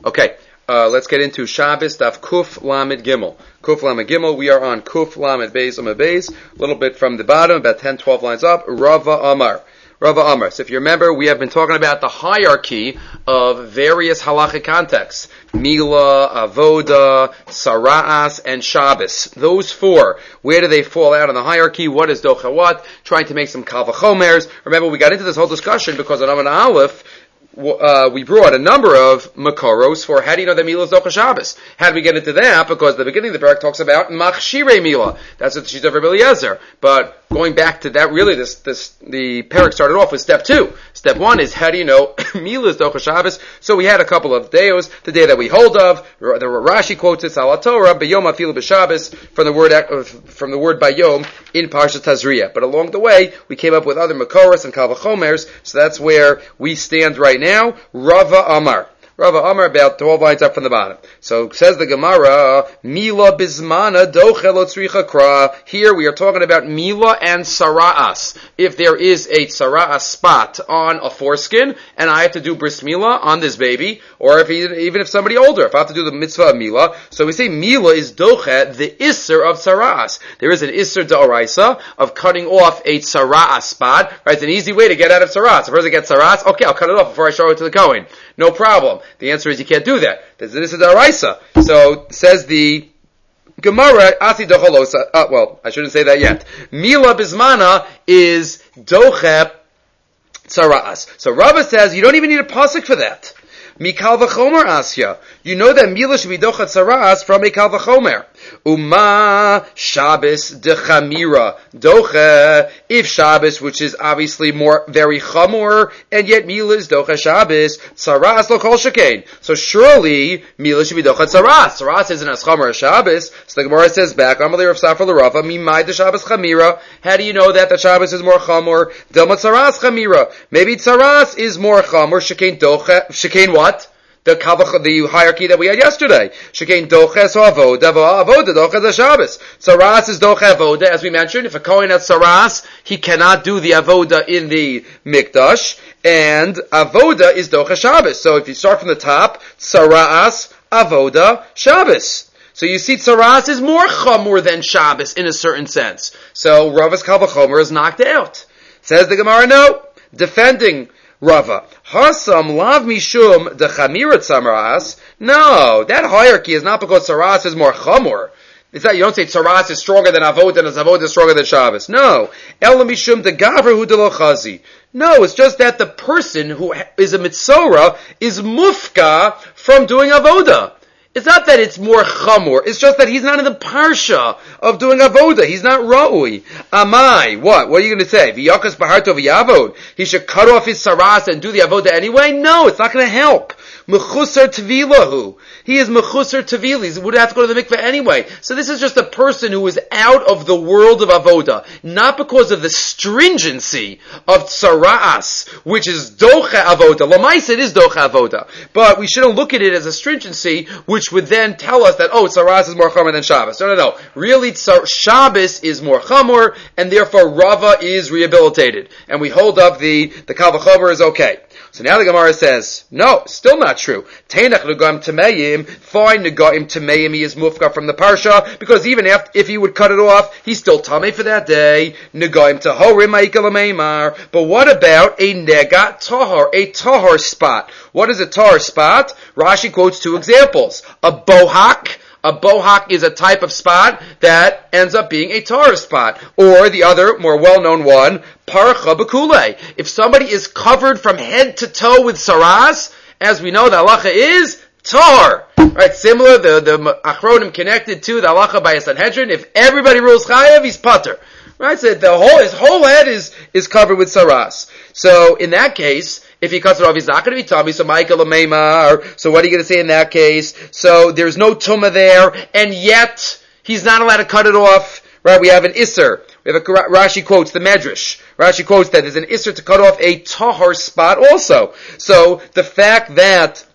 Okay, let's get into Shabbos, Daf Kuf Lamed Gimel. Kuf Lamed Gimel, we are on Kuf Lamed Beis Amud Beis, a little bit from the bottom, about 10, 12 lines up, Rava Amar. Rava Amar. So if you remember, we have been talking about the hierarchy of various halachic contexts. Mila, Avoda, Sara'as, and Shabbos. Those four. Where do they fall out on the hierarchy? What is Docha what? Trying to make some Kal V'chomers. Remember, we got into this whole discussion because on Amud Aleph, we brought a number of Makoros for how do you know that Mila is Docha Shabbos? How do we get into that? Because the beginning of the parak talks about Machshirei Mila. That's what she's of Rabbi Eliezer. But going back to that, really, the parak started off with step 2. Step 1 is how do you know Mila is Docha Shabbos? So we had a couple of deos. The day that we hold of, the Rashi quotes it, Salat Torah, B'yom Afilu B'Shabbos, from the word Bayom in Parshat Tazria. But along the way, we came up with other Makoros and Kal V'chomers, so that's where we stand right now. Rava Amar. Rava Amar, about 12 lines up from the bottom. So says the Gemara, Mila Bismana Doche Lo Tzricha Kra. Here we are talking about Mila and Sara'as. If there is a Sara'as spot on a foreskin, and I have to do Bris Mila on this baby, or even if somebody older, if I have to do the mitzvah of Mila, so we say Mila is Doche, the Isser of Sara'as. There is an Isser D'Oraisa of cutting off a Sara'as spot. Right? It's an easy way to get out of Sara'as. If a person gets Sara'as, okay, I'll cut it off before I show it to the Kohen. No problem. The answer is you can't do that. This is D'Oraisa. So, says the Gemara, Asi Dochalosa, well, I shouldn't say that yet. Mila Bismana is Doche Sara'as. So Rava says, you don't even need a pasuk for that. Mikal v'chomer asya. You know that Mila should be Dochat Sara'as from a Kal v'chomer. Uma Shabbos dechamira doche. If Shabbos, which is obviously very chamor, and yet Mila is docha Shabbos, Sara'as lo kol shekain. So surely Mila should be dochat Sara'as. Sara'as isn't as chamor as Shabbos. So the Gemara says back, Amalei Rav Safra l'Rava, mimai de Shabbos chamira. How do you know that the Shabbos is more chamor? Delmat Sara'as chamira. Maybe Sara'as is more chamor. Shekain docha. Shekain what? The hierarchy that we had yesterday. Shekain doches avoda, avoda doches Shabbos. Saras is doche avoda, as we mentioned. If a Kohen has saras, he cannot do the avoda in the mikdash, and avoda is doche Shabbos. So if you start from the top, saras, avoda, Shabbos. So you see, saras is more chamor than Shabbos in a certain sense. So Rava's Kal V'chomer is knocked out. Says the Gemara, no, defending Rava. Hasam lav mishum de chamirat samaras. No, that hierarchy is not because saras is more chamor. It's that you don't say saras is stronger than avodah and avodah is stronger than Shabbos. No. Ela mishum de gavra hu de lo chazi. No, it's just that the person who is a mitzora is mufka from doing avodah. It's not that it's more chamor. It's just that he's not in the parsha of doing avoda. He's not ra'ui. Amai. What? What are you going to say? V'yakas b'harto v'yavod. He should cut off his saras and do the avoda anyway? No, it's not going to help. Mechusar tevilahu. He is mechusar tevili. He would have to go to the mikveh anyway. So this is just a person who is out of the world of avoda. Not because of the stringency of saras, which is docha avoda. Lamais, it is docha avoda. But we shouldn't look at it as a stringency, which would then tell us that, saras is more chamor than Shabbos. No. Really, Shabbos is more chamor, and therefore Rava is rehabilitated. And we hold up the Kal V'chomer is okay. So now the Gemara says, no, still not true. Teinach Negaim Tameim, fine Negaim Tameim, he is mufka from the Parsha, because even if he would cut it off, he's still Tamei for that day. Negaim Tahorim Ma'ikal Meimar. But what about a Nega Tahor, a Tahor spot? What is a Tahor spot? Rashi quotes 2 examples. A bohak. A bohak is a type of spot that ends up being a Tahor spot. Or the other, more well-known one, Parcha B'kulei. If somebody is covered from head to toe with saras, as we know, the halacha is Tahor. Right, similar, the Achronim connected to the halacha by a Sanhedrin. If everybody rules Chayav, he's Pater. Right, so his whole head is covered with saras. So in that case, if he cuts it off, he's not going to be tummy. So Michael Ameimar. So what are you going to say in that case? So there's no tumah there, and yet he's not allowed to cut it off. Right? We have an isser. We have Rashi quotes the Medrash. Rashi quotes that there's an isser to cut off a tahor spot also. So the fact that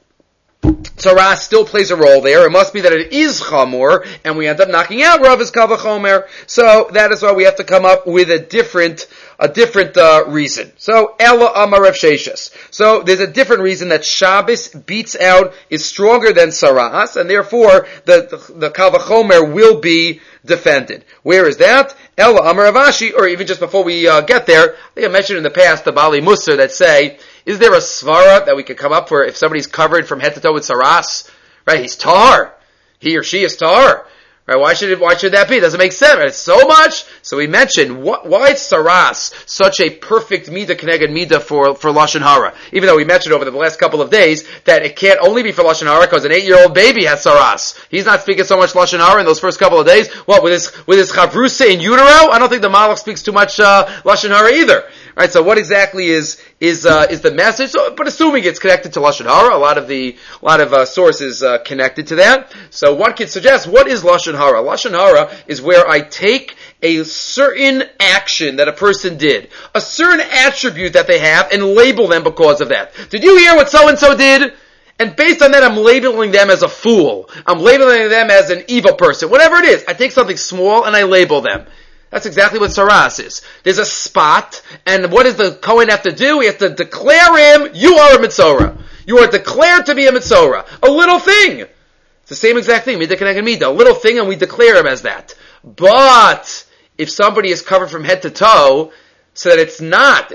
Saras still plays a role there. It must be that it is chamor, and we end up knocking out Rava's Kal V'chomer. So that is why we have to come up with a different reason. So, Ella Amar Rav Sheshes. So, there's a different reason that Shabbos beats out, is stronger than Saras, and therefore, the Kal V'chomer will be defended. Where is that? Ella Amar Rav Ashi, or even just before we get there, I think I mentioned in the past the Bali Musar that say, is there a svara that we could come up for if somebody's covered from head to toe with Saras? Right, he's tar. He or she is tar. Right, why should that be? It doesn't make sense. Right? It's so much. So we mentioned why is Saras such a perfect midah keneged midah for Lashon Hara? Even though we mentioned over the last couple of days that it can't only be for Lashon Hara because an 8-year-old baby has Saras. He's not speaking so much Lashon Hara in those first couple of days. What, with his chavrusa in utero? I don't think the Malach speaks too much Lashon Hara either. Right, so what exactly is the message? So, but assuming it's connected to Lashon Hara, a lot of sources connected to that. So one could suggest, what is Lashon Hara? Lashon Hara is where I take a certain action that a person did, a certain attribute that they have, and label them because of that. Did you hear what so and so did? And based on that, I'm labeling them as a fool. I'm labeling them as an evil person. Whatever it is, I take something small and I label them. That's exactly what Saras is. There's a spot, and what does the Kohen have to do? He has to declare him, you are a Mitzorah. You are declared to be a Mitzorah. A little thing. It's the same exact thing. Midah keneged midah. A little thing, and we declare him as that. But, if somebody is covered from head to toe, so that it's not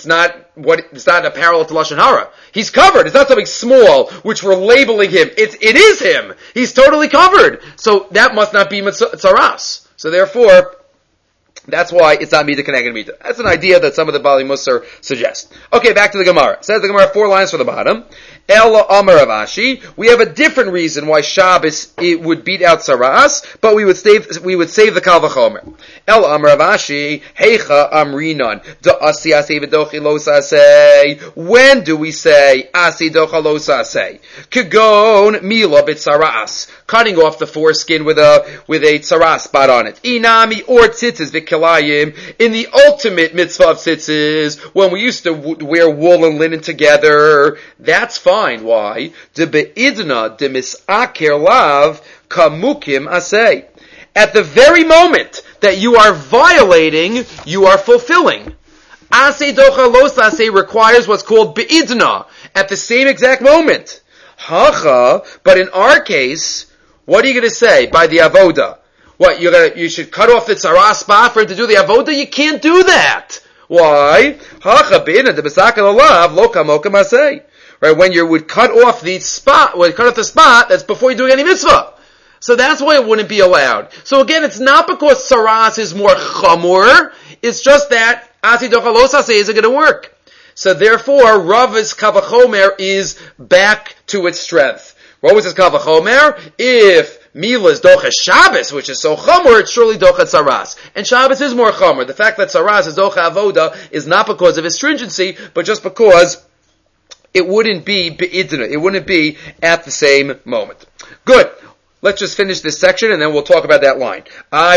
a parallel to Lashon Hara. He's covered. It's not something small, which we're labeling him. It is him. He's totally covered. So, that must not be Saras. So therefore, that's why it's not midah keneged midah. That's an idea that some of the Bali Musar suggest. Okay, back to the Gemara. Says the Gemara 4 lines for the bottom. Ella Amar Rav Ashi. We have a different reason why Shabbos it would beat out Saras, but we would save the Kal V'chomer. Ella Amar Rav Ashi. Heicha Amrinan. Da Asi Asi V'dochi Lo Sasei. When do we say Asi Docha Lo Sasei? Kagon Mila Bit Saras. Cutting off the foreskin with a Saras spot on it. Inami or Tzitzis V'kilayim. In the ultimate mitzvah of Tzitzis, when we used to wear wool and linen together, that's fine. Why? De beidna de misaker lav kamukim asay. At the very moment that you are violating, you are fulfilling. Asay docha los asay requires what's called beidna at the same exact moment. Hacha, but in our case, what are you going to say by the avoda? What, you should cut off the tzara spot for him to do the avoda? You can't do that. Why? Hacha beidna de misaker lav lo kamukim asay. Right, when you would cut off the spot, that's before you're doing any mitzvah. So that's why it wouldn't be allowed. So again, it's not because Saras is more chamur, it's just that Asi Docha Lo Sasei isn't going to work. So therefore, Rav's Kal V'chomer is back to its strength. What was his Kal V'chomer? If Mila is Docha Shabbos, which is so chamur, it's surely Docha Saras. And Shabbos is more chamur. The fact that Saras is Docha Avoda is not because of his stringency, but just because it wouldn't be be'idna. It wouldn't be at the same moment. Good. Let's just finish this section and then we'll talk about that line.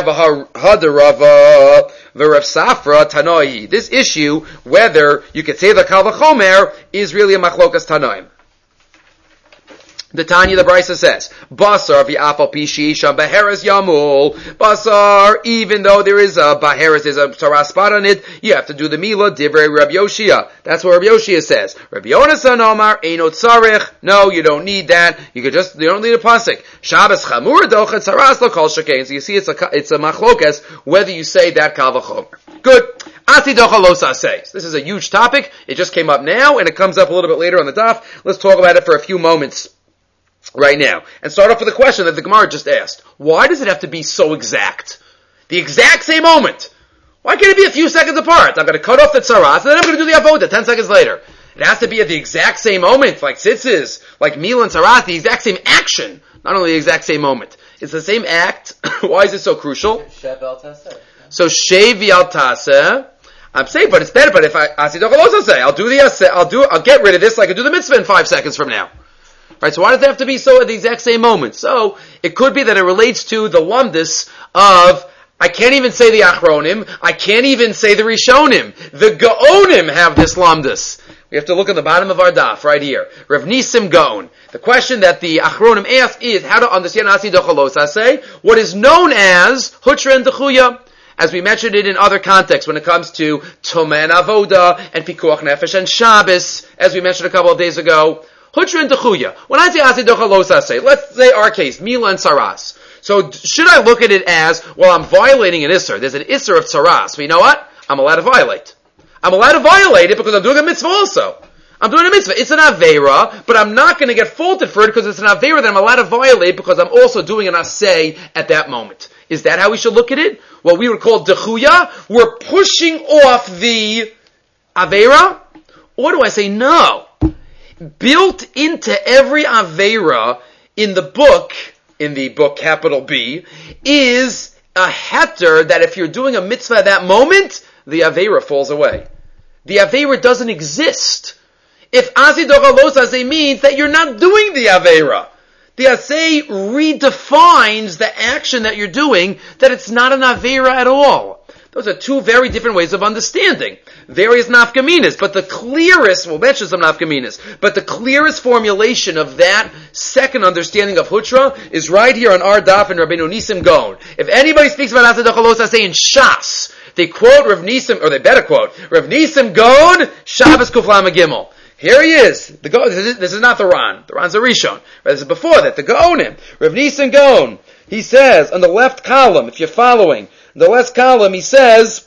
This issue, whether you could say the Kal V'chomer, is really a machlokas tanoim. The Tanya, the Brisa says, Basar v'afal pi she'isham baheres yamul. Basar, even though there is a baheres, there's a Torah spot on it, you have to do the Mila, divrei Rabbi Yoshia. That's what Rabbi Yoshia says. Rabbi Yonasan Omar, eino tzarech. No, you don't need that. You don't need a pasuk. Shabbos chamur docha tzaras lo kol shekain. So you see, it's a machlokas, whether you say that Kal V'chomer. Good. Ati docha lo saseh. This is a huge topic. It just came up now, and it comes up a little bit later on the daf. Let's talk about it for a few moments right now. And start off with a question that the Gemara just asked. Why does it have to be so exact? The exact same moment. Why can't it be a few seconds apart? I'm going to cut off the tzaras, and then I'm going to do the avoda 10 seconds later. It has to be at the exact same moment, like tzitzis, like mila and tzaras, the exact same action. Not only the exact same moment. It's the same act. Why is it so crucial? Shev el taseh. So, shev el taseh. I'm saying, but it's better, but if I'll get rid of this like I do the mitzvah in 5 seconds from now. Right, so why does it have to be so at the exact same moment? So, it could be that it relates to the lumdus of, I can't even say the achronim, I can't even say the rishonim. The gaonim have this lumdus. We have to look at the bottom of our daf, right here. Rav Nisim Gaon. The question that the achronim ask is, how to understand Asi Docha Lo Saseh, what is known as Hutra and Dechuya. as we mentioned it in other contexts when it comes to Tumah and Avoda and Pikuach Nefesh and Shabbos, as we mentioned a couple of days ago. Hutra and Dechuya. When I say Aseh Docha Lo Saseh, let's say our case, Mila and Saras. So should I look at it as, well, I'm violating an Isser. There's an Isser of Saras. But you know what? I'm allowed to violate. I'm allowed to violate it because I'm doing a mitzvah also. I'm doing a mitzvah. It's an Aveira, but I'm not going to get faulted for it because it's an Aveira that I'm allowed to violate because I'm also doing an Aseh at that moment. Is that how we should look at it? What we would call Dechuya? We're pushing off the Aveira? Or do I say no? Built into every Aveira in the book capital B, is a heter that if you're doing a mitzvah at that moment, the Aveira falls away. The Aveira doesn't exist. If Aseh Docha Lo Saseh means that you're not doing the Aveira. The Aseh redefines the action that you're doing, that it's not an Aveira at all. Those are two very different ways of understanding. Various nafkaminas, but the clearest, we'll mention some nafkaminas, but the clearest formulation of that second understanding of Hutra is right here on our daf in Rabbeinu Nisim Gaon. If anybody speaks about Aseh Docha Lo Saseh in Shas, they quote Rav Nisim, or they better quote, Rav Nisim Gaon, Shabbos Kuf Lamed Gimel. Here he is. This is not the Ran. The Ran's a Rishon. This is before that. The Gaonim. Rav Nisim Gaon. He says, on the left column, if you're following, the last column, he says,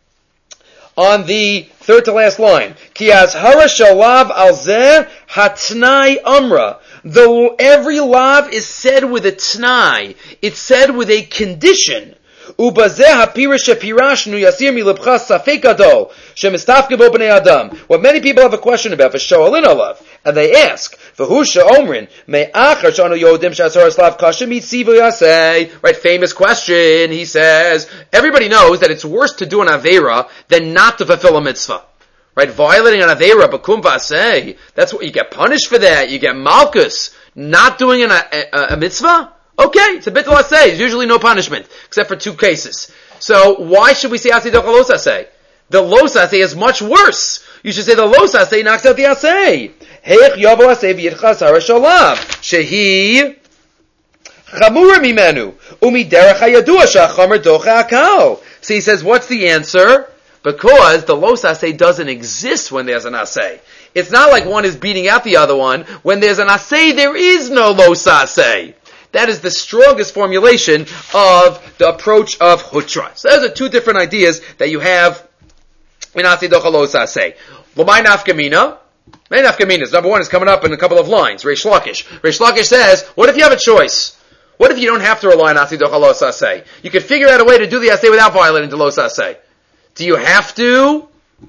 on the third to last line, Ki azhara shalav al zeh hatnai amra. Though every lav is said with a tnai, it's said with a condition. Ubazeh hapirish shepirashnu yasir milibcha safek gadol shemistafke bo bnei adam. What many people have a question about, v'shoalin alav, and they ask, v'hu she'omrin me'achar sh'anu yodim she'asar slav kashem mitzivu yaseh. Right, famous question. He says, everybody knows that it's worse to do an aveira than not to fulfill a mitzvah. Right, violating an aveira b'kum v'aseh. That's what you get punished for. That you get malchus. Not doing a mitzvah. Okay, it's a bittul aseh. There's usually no punishment, except for two cases. So, why should we say Aseh Docha Lo Saseh? The Lo Saseh is much worse. You should say the Lo Saseh knocks out the Aseh. Heich yavo aseh v'yitcha asara shalav. Shehi chamura mimenu. Umiderech hayadua shachamer docha akal. So he says, what's the answer? Because the Lo Saseh doesn't exist when there's an Aseh. It's not like one is beating out the other one. When there's an Aseh, there is no Lo Saseh. That is the strongest formulation of the approach of Hutra. So those are two different ideas that you have in Aseh Docha Lo Saseh. L'may nafkamina. Many nafkaminas. Number one is coming up in a couple of lines. Reish Lakish. Reish Lakish says, what if you have a choice? What if you don't have to rely on Aseh Docha Lo Saseh? You can figure out a way to do the Aseh without violating the Lo Saseh. Do you have to,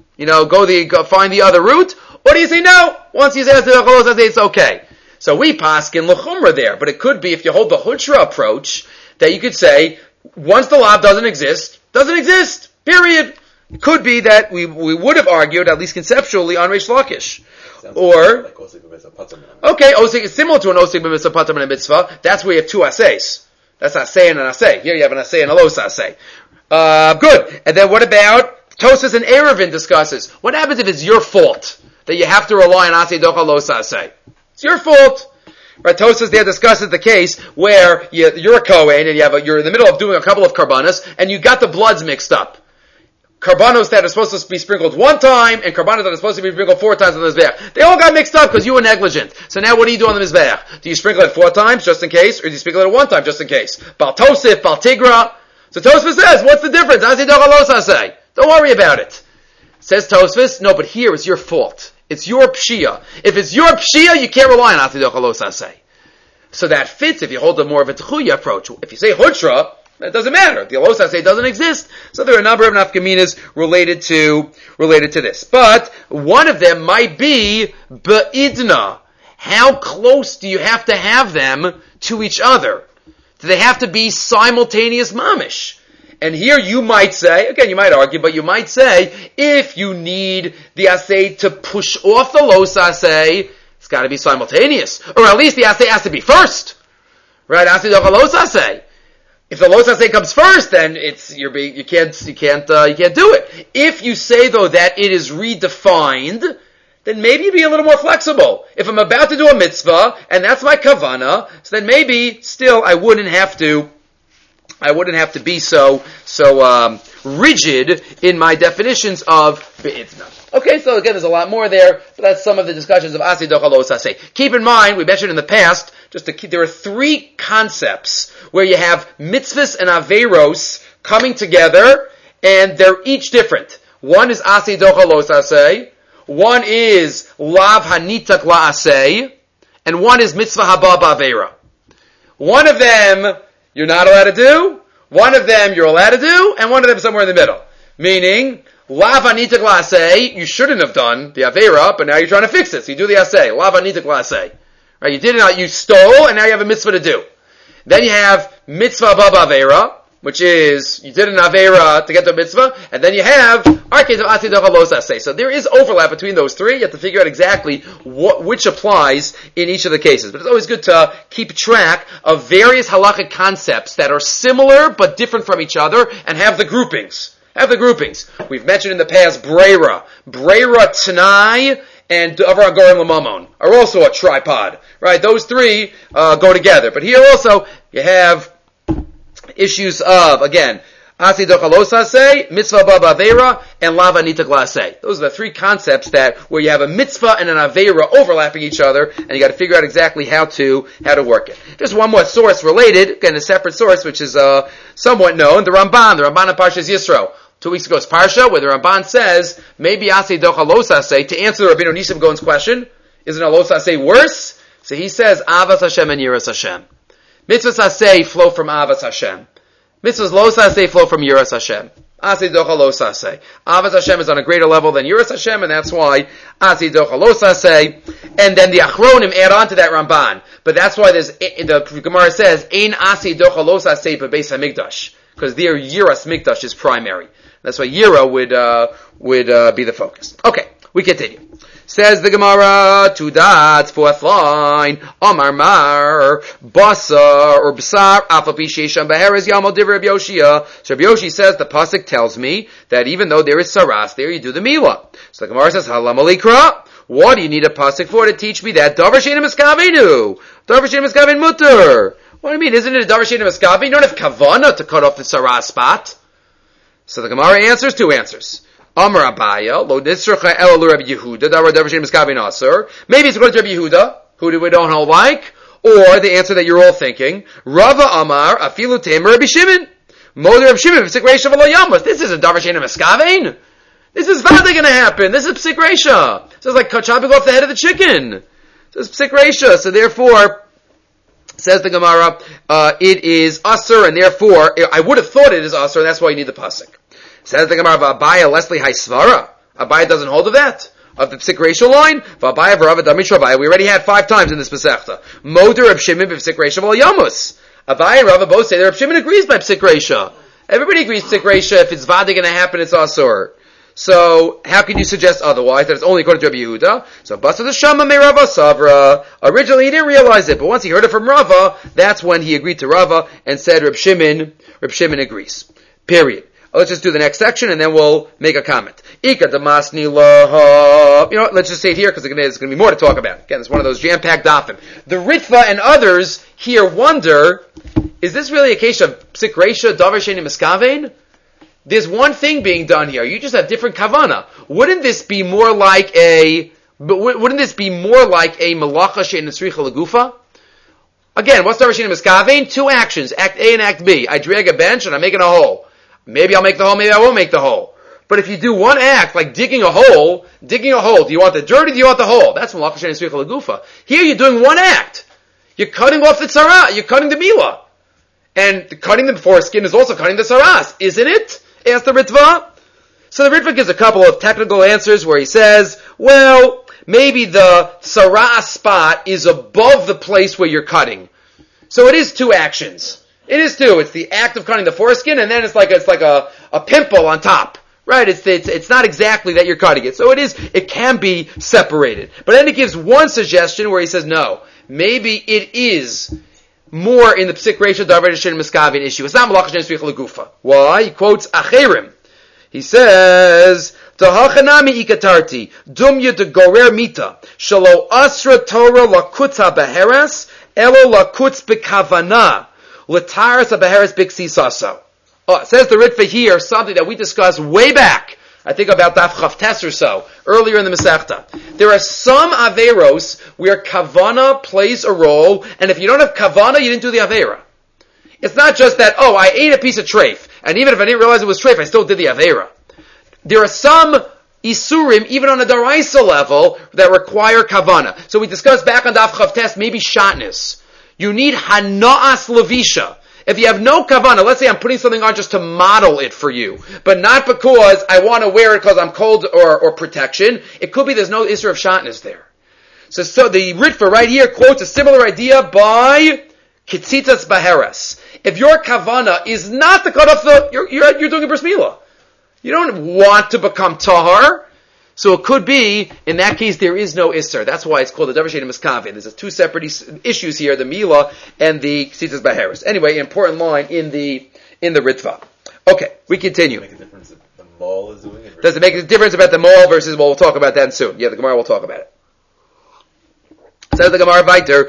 go find the other route? Or do you say no? Once you say Aseh Docha Lo Saseh, it's okay. So we paskin l'chumra there, but it could be, if you hold the Hutra approach, that you could say, once the lav doesn't exist, period. It could be that we would have argued, at least conceptually, on Reish Lakish. Or, okay, osik is similar to an osik b'mitzvah patam and a mitzvah. That's where you have two assays. That's asay and an asay. Here you have an asay and a los asay. Good. And then what about, Tosas and Erevin discusses, what happens if it's your fault that you have to rely on Aseh Docha Lo Saseh? It's your fault. Right, Tosas there discusses the case where you're a Kohen and you're in the middle of doing a couple of karbanos and you got the bloods mixed up. Karbanos that are supposed to be sprinkled one time and karbanos that are supposed to be sprinkled 4 times on the Mizbeach. They all got mixed up because you were negligent. So now what do you do on the Mizbeach? Do you sprinkle it 4 times just in case, or do you sprinkle it 1 time just in case? Bal Tosif, Bal Tigra. So Tosfos says, what's the difference? Aseh Docha Lo Saseh. Don't worry about it. Says Tosfos, no, but here it's your fault. It's your pshia. If it's your pshia, you can't rely on Aseh Docha Lo Saseh. So that fits if you hold a more of a Techuya approach. If you say Hutra, it doesn't matter. The Lo Saseh doesn't exist. So there are a number of nafkaminas related to this. But one of them might be Ba'idna. How close do you have to have them to each other? Do they have to be simultaneous mamish? And here you might say, again, you might argue, but you might say, if you need the asay to push off the Lo Saseh, it's got to be simultaneous, or at least the asay has to be first, right? Asay Docha Lo Saseh. If the Lo Saseh comes first, then you can't do it. If you say though that it is redefined, then maybe you'd be a little more flexible. If I'm about to do a mitzvah and that's my kavana, so then maybe still I wouldn't have to be so rigid in my definitions of be'itna. Okay, so again, there's a lot more there, but that's some of the discussions of Asi Docha Lo Saseh. Keep in mind, we mentioned in the past, there are three concepts where you have mitzvahs and averos coming together, and they're each different. One is Asi Docha Lo Saseh, one is Lav Hanitak La'aseh, and one is Mitzvah Haba Ba'avera. One of them you're not allowed to do, one of them you're allowed to do, and one of them somewhere in the middle. Meaning, Lav Hanitak La'aseh, you shouldn't have done the Avera, but now you're trying to fix it, so you do the Aseh. Lav Hanitak La'aseh. Right, you did it, you stole, and now you have a mitzvah to do. Then you have Mitzvah Haba Ba'avera, which is, you did an Avera to get the mitzvah, and then you have our case of Asi Docha Lo Saseh. So there is overlap between those three. You have to figure out exactly which applies in each of the cases. But it's always good to keep track of various halakhic concepts that are similar but different from each other, and have the groupings. We've mentioned in the past Breira, T'nai, and Davar Gorim L'Mamon are also a tripod. Right? Those three go together. But here also, you have issues of, again, Asi Docha Lo Saseh, Mitzvah Haba Ba'avera, and Lav Hanitak La'aseh. Those are the three concepts where you have a mitzvah and an Avera overlapping each other, and you got to figure out exactly how to work it. Just one more source related, again, a separate source, which is somewhat known, the Ramban in Parshas Yisro. 2 weeks ago's Parsha, where the Ramban says, maybe Asi Docha Lo Saseh, to answer the Rabbeinu Nisim Gaon's question, isn't a Lo Saseh worse? So he says, Avas Hashem and Yiras Hashem. Mitzvahs Aseh flow from Avas Hashem. Mitzvahs Lo Saseh flow from Yiras Hashem. Asi Docha Lo Saseh. Avas Hashem is on a greater level than Yiras Hashem, and that's why Asi Docha Lo Saseh. And then the Achronim add on to that Ramban. But that's why the Gemara says, Ein Asi Docha Lo Saseh Bebeis HaMikdash. Because there Yiras Mikdash is primary. That's why Yira would be the focus. Okay, we continue. Says the Gemara, 2 dots, 4th line, Amar Mar, Basar, or Basar, Afapi Shesham Beheres Yamal Div Rabbi Yoshia. So Rabbi Yoshi says, the Pasuk tells me that even though there is Saras there, you do the Milah. So the Gemara says, Halam Alikra. What do you need a Pasuk for to teach me that? Davar Sheina Miskavenu. Davar Sheina Miskaven Mutter. What do you mean? Isn't it a Davar Sheina Miskaven? You don't have Kavana to cut off the Saras spot. So the Gemara answers 2 answers. Amar Abaya, lo nisracha elalu Rabbi Yehuda, davar davar shein miskavin aser. Maybe it's according to Rabbi Yehuda, who we don't hold like, or the answer that you're all thinking, Rava Amar, afilu temer Rabbi Shimon. Moder Rabbi Shimon, p'sik reisha v'lo yamas. This isn't davar shein miskavin. This is vada going to happen. This is p'sik reisha. This is like chopping off the head of the chicken. This is p'sik reisha. So therefore, says the Gemara, it is aser, and therefore, I would have thought it is aser, and that's why you need the pasuk. Says the Gemara, V'abaya Leslie Haisvara. Abaya doesn't hold of that. Of the p'sik reisha line. V'abaya v'rava damit shavaya. We already had 5 times in this Masechta. Moder Reb Shimon b'psik reisha v'al yamus. Abaya and Rava both say that Reb Shimon agrees by p'sik reisha. Everybody agrees p'sik reisha. If it's vada going to happen, it's asur. So, how can you suggest otherwise, that it's only according to Rabbi Yehuda? So, Basa the Shama me Rava Savra. Originally, he didn't realize it, but once he heard it from Rava, that's when he agreed to Rava and said Reb Shimon agrees. Period. Let's just do the next section and then we'll make a comment. Ika damasni laha. You know what, let's just say it here because there's going to be more to talk about. Again, it's one of those jam-packed dafim. The Ritva and others here wonder, is this really a case of psik reisha, davar sheini miskavein? There's one thing being done here. You just have different kavana. Wouldn't this be more like a malacha shein nesricha legufa? Again, what's davar sheini miskavein? 2 actions, act A and act B. I drag a bench and I'm making a hole. Maybe I'll make the hole, maybe I won't make the hole. But if you do one act, like digging a hole, do you want the dirt or do you want the hole? That's malacha shein nesricha legufa. Here you're doing one act. You're cutting off the tzara, you're cutting the milah. And cutting the foreskin is also cutting the saras, isn't it? Asked the Ritva. So the Ritva gives a couple of technical answers where he says, well, maybe the saras spot is above the place where you're cutting. So it is 2 actions. It is 2. It's the act of cutting the foreskin, and then it's like a pimple on top. Right? It's not exactly that you're cutting it. So it can be separated. But then he gives one suggestion where he says, no, maybe it is more in the psik reisha davar shein miskavin issue. It's not malacha shein nesricha legufa. Why? He quotes Acherim. He says, Tahachanami ikatarti, dumya de gorer mita, shalo asra Torah lakutz habeheres, elo lakutz bekavana, lataras habeheres biksisaso. It says the Ritva here, something that we discussed way back, I think about Daf Chavtes or so, earlier in the Masechta. There are some Averos where Kavana plays a role, and if you don't have Kavana, you didn't do the Avera. It's not just that, I ate a piece of treif, and even if I didn't realize it was treif, I still did the Avera. There are some Isurim, even on a Daraisa level, that require Kavana. So we discussed back on Daf Chavtes, maybe Shatnez. You need Hana'as Levisha. If you have no Kavana, let's say I'm putting something on just to model it for you, but not because I want to wear it because I'm cold or protection, it could be there's no Isra of Shatnez there. So the Ritva right here quotes a similar idea by Ketzitas Baheres. If your Kavana is not to cut off you're doing a bris milah. You don't want to become tahar. So it could be, in that case, there is no Isser. That's why it's called the Davar She'eino Miskaveh. There's two separate issues here, the Milah and the Ketzitas Baheres. Anyway, important line in the Ritva. Okay, we continue. Does it make a difference if the mall is doing it? Does it make a difference about the mall versus, we'll talk about that soon. Yeah, the Gemara will talk about it. Says the Gemara Vayter,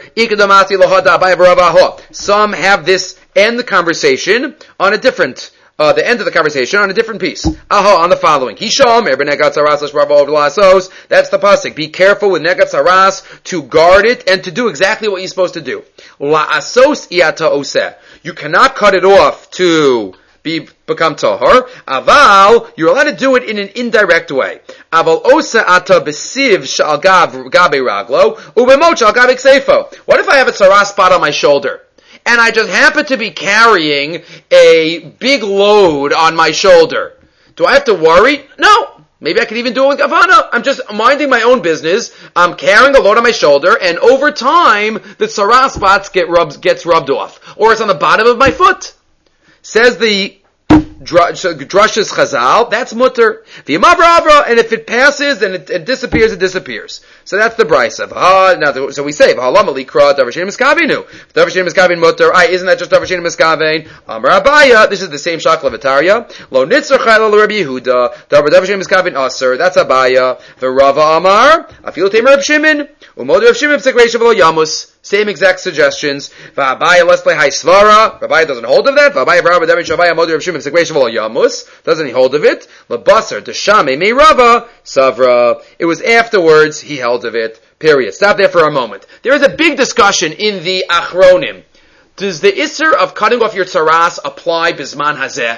some have this end the conversation on a different the end of the conversation on a different piece. On the following. That's the pasuk. Be careful with negat saras to guard it and to do exactly what you're supposed to do. You cannot cut it off to become tahor. Aval, you're allowed to do it in an indirect way. Aval osa ata besiv shal gabe raglo ubemot shal gabe ksefo. What if I have a saras spot on my shoulder? And I just happen to be carrying a big load on my shoulder. Do I have to worry? No. Maybe I could even do it with Kavana. I'm just minding my own business. I'm carrying a load on my shoulder, and over time, the tzara spots gets rubbed off. Or it's on the bottom of my foot. Says the Drashas Chazal, that's mutter. The Avra, and if it passes and it disappears, it disappears. So that's the Brisa. So we say, V'halam alikra, Davar She'eino Miskavenu. Davar She'eino Miskaven mutter. Isn't that just Davar She'eino Miskaven? Amar Abaya, this is the same Shakla V'Tarya. Lo nitzar chayla l'Rabbi Yehuda. Davar She'eino Miskaven aser. That's Abaya. V'Rava Amar, afilu temer Reb Shimon. Umod Reb Shimon p'sek reisha v'lo yamus. Same exact suggestions. V'Abaya let's play high svara. Abaya doesn't hold of that. V'Abaya v'Rava David Shavaya Mod Reb Shimon p'sek reisha v'lo yamus. Doesn't he hold of it? L'basar deshame me Rava savra. It was afterwards he held of it. Period. Stop there for a moment. There is a big discussion in the Achronim. Does the Isser of cutting off your tzaras apply bisman hazeh?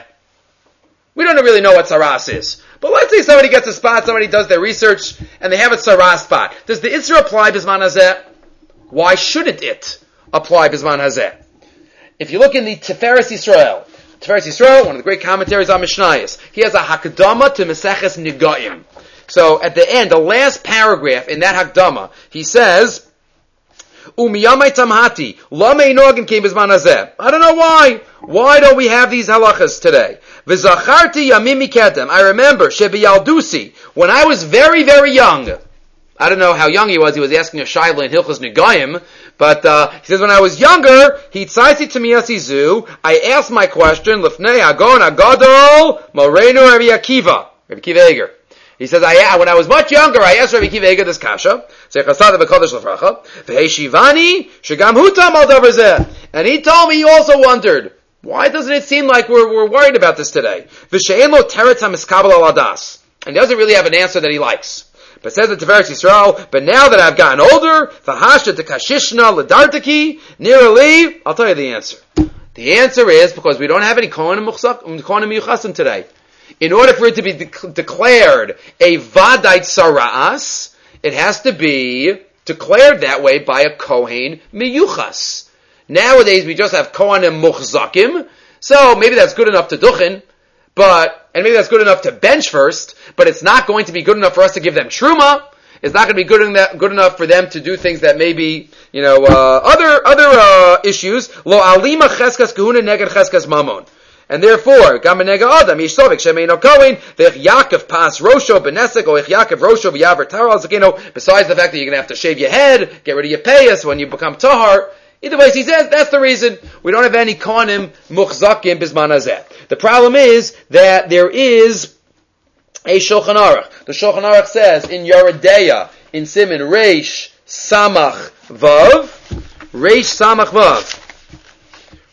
We don't really know what tzaras is. But let's say somebody gets a spot, somebody does their research, and they have a tzaras spot. Does the Isser apply bisman hazeh? Why shouldn't it apply bisman hazeh? If you look in the Tiferes Yisrael, one of the great commentaries on Mishnayos, he has a hakdama to Meseches Nigaim. So at the end, the last paragraph in that hakdama, he says, Umiyamai tamhati, lamei nogin came bisman hazeh. I don't know why. Why don't we have these halachas today? V'zacharti yamim miketem. I remember, shebiyaldusi, when I was very, very young. I don't know how young he was. He was asking a shaila in Hilchos Nigayim, but he says when I was younger, he tzaisi to miyasizu. I asked my question. Lifnei Hagon Agadol Moreinu Rabbi Akiva Eiger. He says when I was much younger, I asked Rabbi Akiva Eiger this kasha. And he told me he also wondered, why doesn't it seem like we're worried about this today? And he doesn't really have an answer that he likes. But says the Tiferes Yisrael, but now that I've gotten older, V'hashta dekashishna l'dartaki, nirali, I'll tell you the answer. The answer is because we don't have any kohanim miyuchasim today. In order for it to be declared a vadai tzara'as, it has to be declared that way by a kohen miyuchas. Nowadays we just have kohanim muchzakim, so maybe that's good enough to duchen, and maybe that's good enough to bench first, but it's not going to be good enough for us to give them truma. It's not going to be good enough for them to do things that maybe, other issues. Lo alima cheskas kahuna neged cheskas mamon. And therefore, gam nega adam yishtovik shemeino kohen v'ich Yaakov pas rosho benesek or ich Yaakov rosho v'yaver tahar zakino. Besides the fact that you're going to have to shave your head, get rid of your payas when you become tahar. Either way, he says that's the reason we don't have any kohanim muchzakim bisman hazeh. The problem is that there is a Shulchan Aruch. The Shulchan Aruch says in Yeredeya, in Siman Reish Samach Vav,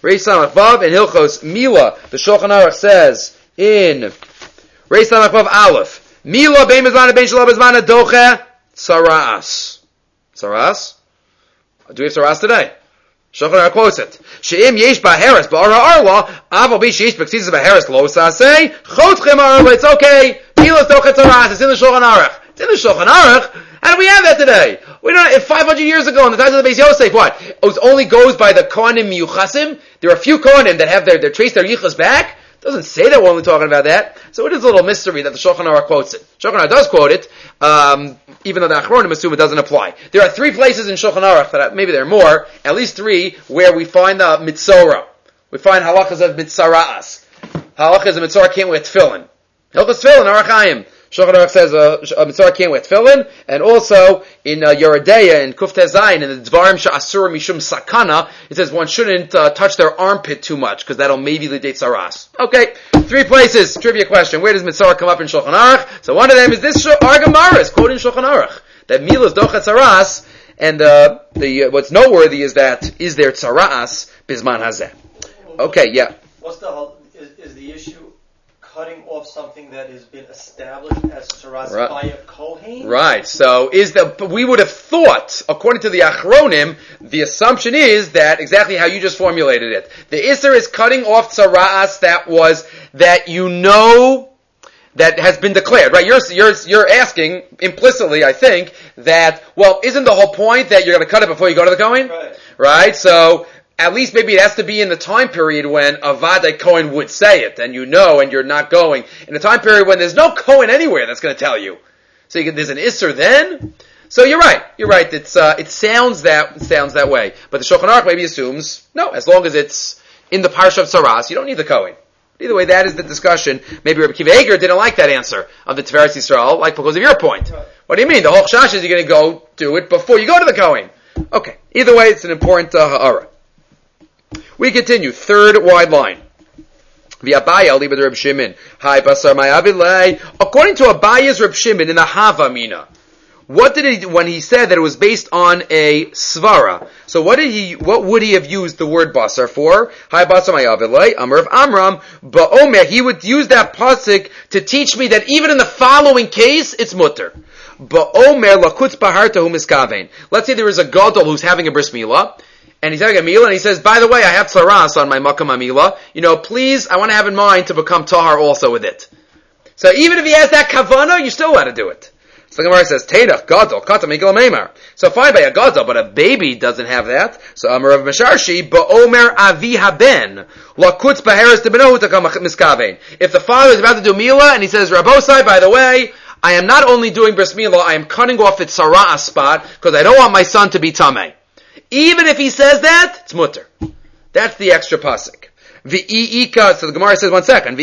Reis Samach Vav in Hilchos Mila. The Shulchan Aruch says in Reis Samach Vav Aleph, Mila bein bezmana bein shelo bezmana doche saras. Saras? Do we have saras today? Shulchan Aruch quotes it. She'im yesh ba'heres ba'ara arla, aval bi she'esh b'ksis ba'heres lo saseh, chotchem arla, it's okay. Mila's doche saras, it's in the Shulchan Aruch. It's in the Shulchan Aruch. How do we have that today? We don't. 500 years ago, in the times of the Beis Yosef, what? It only goes by the Kohanim Miyuchasim. There are a few Kohanim that have their trace their yichus back. It doesn't say that we're only talking about that. So it is a little mystery that the Shulchan Aruch quotes it. Shulchan Aruch does quote it, even though the Achronim assume it doesn't apply. There are 3 places in Shulchan Aruch, that maybe there are more, at least 3, where we find the mitzora. We find halachas of mitzara'as. Halachas of mitzora can't wear tefillin. Hilchos tefillin, Aruch Chaim. Shulchan Aruch says a mitzvah can't wear tefillin, and also in Yoredeya and Kuf Tezayin in the Dvarim Sha'asur Mishum Sakana, it says one shouldn't touch their armpit too much because that'll maybe lead to saras. Okay, 3 places. Trivia question: where does mitzvah come up in Shulchan Aruch? So one of them is this Argamara is quoting Shulchan Aruch that milas dochet saras, and the what's noteworthy is there tsaras bisman hazeh. Okay, yeah. Is the issue cutting off something that has been established as saras by a kohen? Right. So we would have thought, according to the Achronim, the assumption is that exactly how you just formulated it. The Isser is cutting off saras that has been declared, right? You're asking implicitly, I think, that, well, isn't the whole point that you're going to cut it before you go to the kohen? Right? So at least maybe it has to be in the time period when a Vadai Kohen would say it, and and you're not going. In a time period when there's no Kohen anywhere that's going to tell you. So there's an Isser then? So you're right. It sounds that way. But the Shulchan Aruch maybe assumes, no, as long as it's in the Parsha of Saras, you don't need the Kohen. Either way, that is the discussion. Maybe Rabbi Kiva Eger didn't like that answer of the Tiferes Yisrael, because of your point. Right. What do you mean? The whole Chash is you're going to go do it before you go to the Kohen. Okay. Either way, it's an important ha'ara. We continue. 3rd wide line. According to Abaya's Reb Shimon in the Havamina, what did he, when he said that it was based on a svara? So what would he have used the word basar for? Hi basar mayavilei, Amar of Amram, ba'omer, he would use that pasuk to teach me that even in the following case, it's mutter. Ba'omer lakutz baharta hu miskavein. Let's say there is a gadol who's having a bris milah, and he's having a milah, and he says, by the way, I have tzaras on my makam milah. Please, I want to have in mind to become tahar also with it. So even if he has that kavana, you still want to do it. So the Gemara says, Teidach, gadol, kata mikil meimar. So fine by a gadol, but a baby doesn't have that. So Amar of Mesharshi, ba'omer avi haben, lakutz baheres tebenohu takam miskavein. If the father is about to do milah, and he says, Rabosai, by the way, I am not only doing bris milah, I am cutting off its sara'ah spot, because I don't want my son to be tameh. Even if he says that, it's mutter. That's the extra pasuk. V'i'ika, so the Gemara says, 1 second.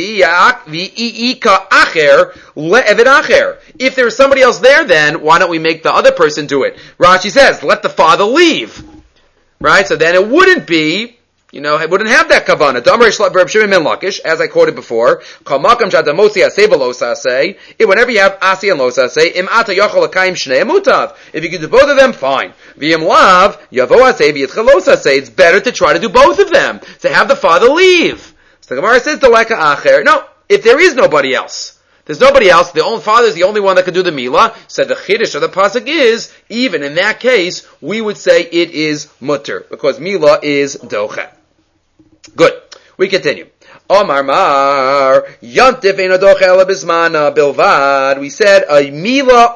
V'i'ika acher le'evid acher. If there's somebody else there, then why don't we make the other person do it? Rashi says, let the father leave. Right? So then it wouldn't be, it wouldn't have that kavanah. Damar Reb Shimon ben Lakish, as I quoted before, Kal makam shadamosi aseh v'losa aseh. Whenever you have asi and losa aseh, im ata yochel l'kayim shnei mutav. If you can do both of them, fine. V'im lav yavo aseh v'yitchel losa aseh. It's better to try to do both of them. So have the father leave. So the Gemara says the leka acher. No, if there is nobody else. There's nobody else. The only father is the only one that can do the milah. So the chiddush of the pasuk is, even in that case, we would say it is mutter because milah is docha. Good. We continue. Omar mar yantif ein adocha ela bismana bilvad. We said a milah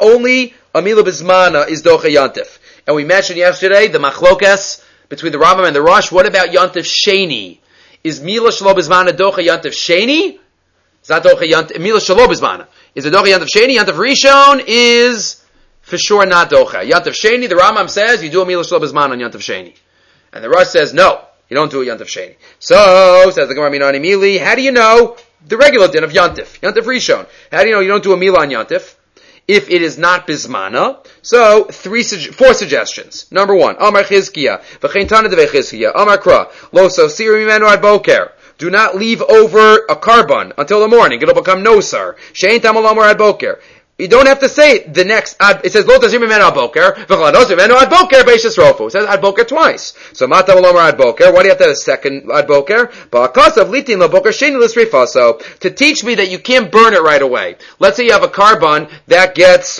bismana is docha yantif, and we mentioned yesterday the machlokas between the Rambam and the Rosh. What about yantif sheni? Is milah shelo bismana docha yantif sheni? Is that docha yantif milah shelo bismana? Is it docha yantif sheni? Yantif rishon is for sure not docha. Yantif sheni. The Rambam says you do a milah shelo bismana on yantif sheni, and the Rosh says no. You don't do a Yantif Sheni. So, says the Gemara Minani Mili, how do you know the regular din of Yantif? Yantif Rishon. How do you know you don't do a Mila on Yantif? If it is not Bismana. So, 4 suggestions. Number 1, Amar Chizkiya, V'chein Tana Devei Chizkiya, Amar Kra, Lo Sosir Mimenu Ad Boker. Do not leave over a carbon until the morning. It'll become Nosar. Shein Tamal Amar Ad Boker. You don't have to say the next. It says lo tazir mimenu ad boker, v'chol anosir mimenu ad boker beishes rofu. It says ad boker twice. So mata v'lomer ad boker. Why do you have to have a second ad boker? Ba'akas of litin lo boker sheni l'srifaso, to teach me that you can't burn it right away. Let's say you have a carbon that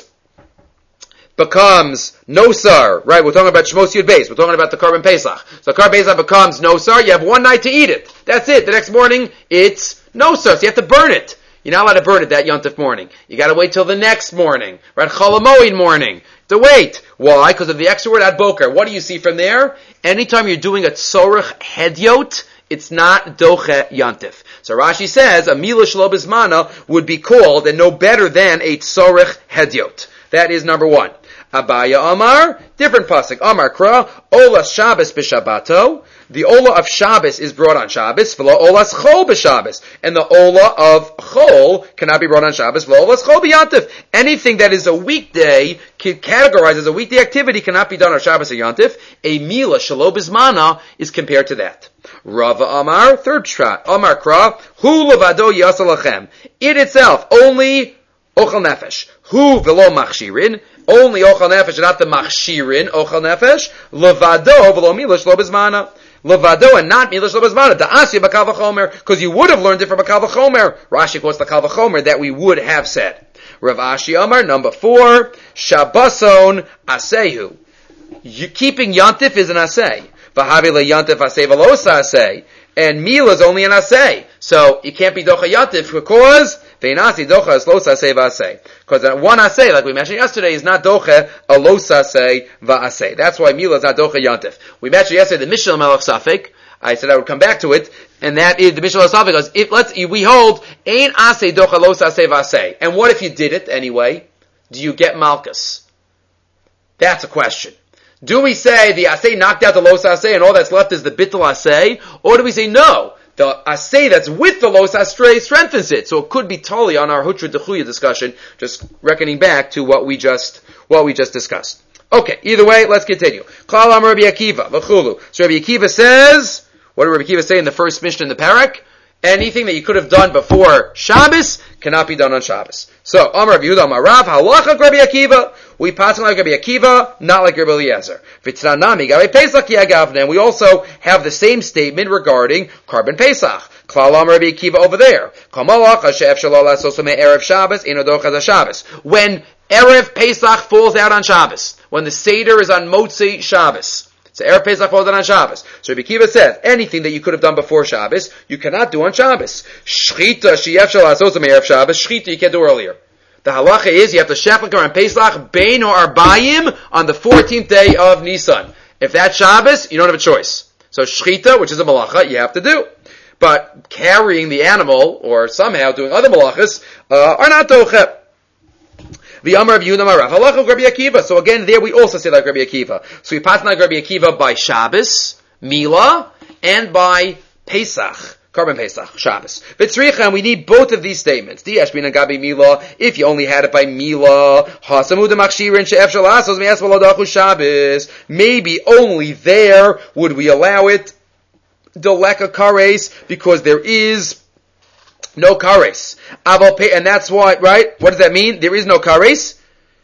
becomes nosar, right? We're talking about Shmos Yud Beis. We're talking about the Korban Pesach. So Korban Pesach becomes nosar. You have one night to eat it. That's it. The next morning, it's nosar. So you have to burn it. You're not allowed to burn it that Yontif morning. You got to wait till the next morning, right? Chol HaMoed morning. To wait. Why? Because of the extra word ad boker. What do you see from there? Anytime you're doing a tzorich hedyot, it's not doche Yontif. So Rashi says a milah shelo bizmana would be called and no better than a tzorich hedyot. That is number one. Abaya Amar, different pasuk. Amar Kra, Olas Shabbos b'Shabbato. The Ola of Shabbos is brought on Shabbos. V'lo Olas Chol b'Shabbos. And the Ola of Chol cannot be brought on Shabbos. V'lo Olas Chol b'Yantif. Anything that is a weekday, categorized as a weekday activity, cannot be done on Shabbos or Yantif. A Mila Shelo Bizmana is compared to that. Rava Amar, third shot. Amar Kra, Hu Levado Yasalachem. It itself, only Ochel Nefesh. Hu V'lo Machshirin. Only Ochel Nefesh, not the Machshirin, Ochel Nefesh. Levado V'lo Mila Shelo Bizmana. Levado and not Mila Shelo Bizmana. Da'asya B'Kal V'Chomer. Because you would have learned it from a Kal V'Chomer. Rashi quotes the Kal V'Chomer that we would have said. Rav Ashi Amar, number 4. Shabbason Asehu. Keeping Yantif is an Aseh. V'havi le'Yantif Aseh V'losa Aseh. And Mila is only an Aseh. So you can't be Docha Yantif because Ve'inasi Docha is Losa Aseh V'aseh. Because one Aseh, like we mentioned yesterday, is not Docha a Losa Aseh V'aseh. That's why Mila is not Docha Yantif. We mentioned yesterday the Mishnah Melech Safek. I said I would come back to it, and that is the Mishnah Melech Safek. We hold Ein Aseh Docha Losa Aseh V'aseh. And what if you did it anyway? Do you get Malchus? That's a question. Do we say the Aseh knocked out the Los Aseh and all that's left is the Bittul Aseh? Or do we say no, the Aseh that's with the Los Aseh strengthens it? So it could be totally on our Hutra Dechuya discussion, just reckoning back to what we just discussed. Okay, either way, let's continue. Klal Amar Rabbi Akiva, V'chulu. So Rabbi Akiva says, what did Rabbi Akiva say in the first Mishnah in the Parak? Anything that you could have done before Shabbos cannot be done on Shabbos. So, Amar Rabbi Yehuda Amar Rav, halacha Rabbi Akiva. We pass like Rabbi Akiva, not like Rabbi Eliezer. V'tzranami Gabi Pesach Yagavna. And we also have the same statement regarding Korban Pesach. Klal Amar Rabbi Akiva over there. Kamalacha she'ef shalol asosome erev Shabbos inodochaz Shabbos. When erev Pesach falls out on Shabbos, when the Seder is on Motzei Shabbos. So Erev Pesach falls on Shabbos. So Rabbi Akiva says, anything that you could have done before Shabbos, you cannot do on Shabbos. Shchita she'ef shalol asosome erev Shabbos. Shchita you can't do earlier. The halacha is you have to shechel on Pesach bein or arbayim on the 14th day of Nisan. If that's Shabbos, you don't have a choice. So shchita, which is a malacha, you have to do. But carrying the animal or somehow doing other malachas are not doche. The Amar of Yehuda Marav halacha Rabbi Akiva. So again, there we also say like Rabbi Akiva. So we pass like Rabbi Akiva by Shabbos, Mila, and by Pesach. Korban Pesach, Shabbos. V'tzricha, we need both of these statements. Di'ashbin agabi Mila, if you only had it by Mila, hasamu d'machshirin she'ef shalasos me'as v'ladachu Shabbos. Maybe only there would we allow it, doleka kares, because there is no kares. And that's why, right? What does that mean? There is no kares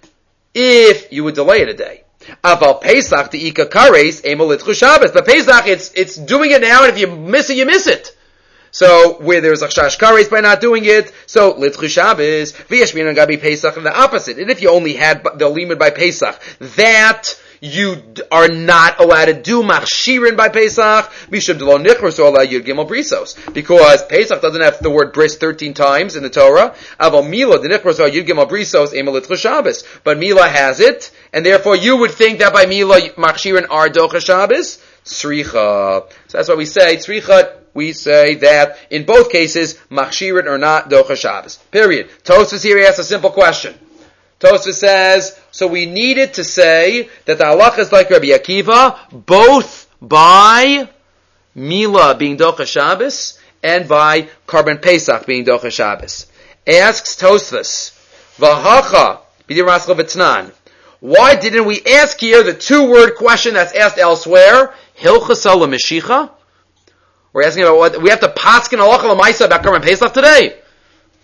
if you would delay it a day. Aval Pesach de'ika kares emolitchu Shabbos. But Pesach, it's doing it now, and if you miss it, you miss it. So, where there's a chash kares by not doing it, so, litchu Shabbos, v'yashmin gabi Pesach, and the opposite. And if you only had the limud by Pesach, that you are not allowed to do machshirin by Pesach, mishum d'lo nichros or yud gimel brisos. Because Pesach doesn't have the word bris 13 times in the Torah. Aval Mila, the nichros or yud gimel brisos, emel litchu Shabbos. But Mila has it, and therefore you would think that by Mila, machshirin are docha Shabbos. Tzricha. So that's why we say, tzricha, we say that in both cases, machshirin are not docha Shabbos. Period. Tosfos here asks a simple question. Tosfos says, so we needed to say that the halacha is like Rabbi Akiva, both by Mila being docha Shabbos and by Korban Pesach being docha Shabbos. Asks Tosfos, v'hacha b'dir maskal v'tznan. Why didn't we ask here the 2-word question that's asked elsewhere? Hilchasa l'mashicha? We're asking about what we have to paskin halacha l'maisa about Korban Pesach today.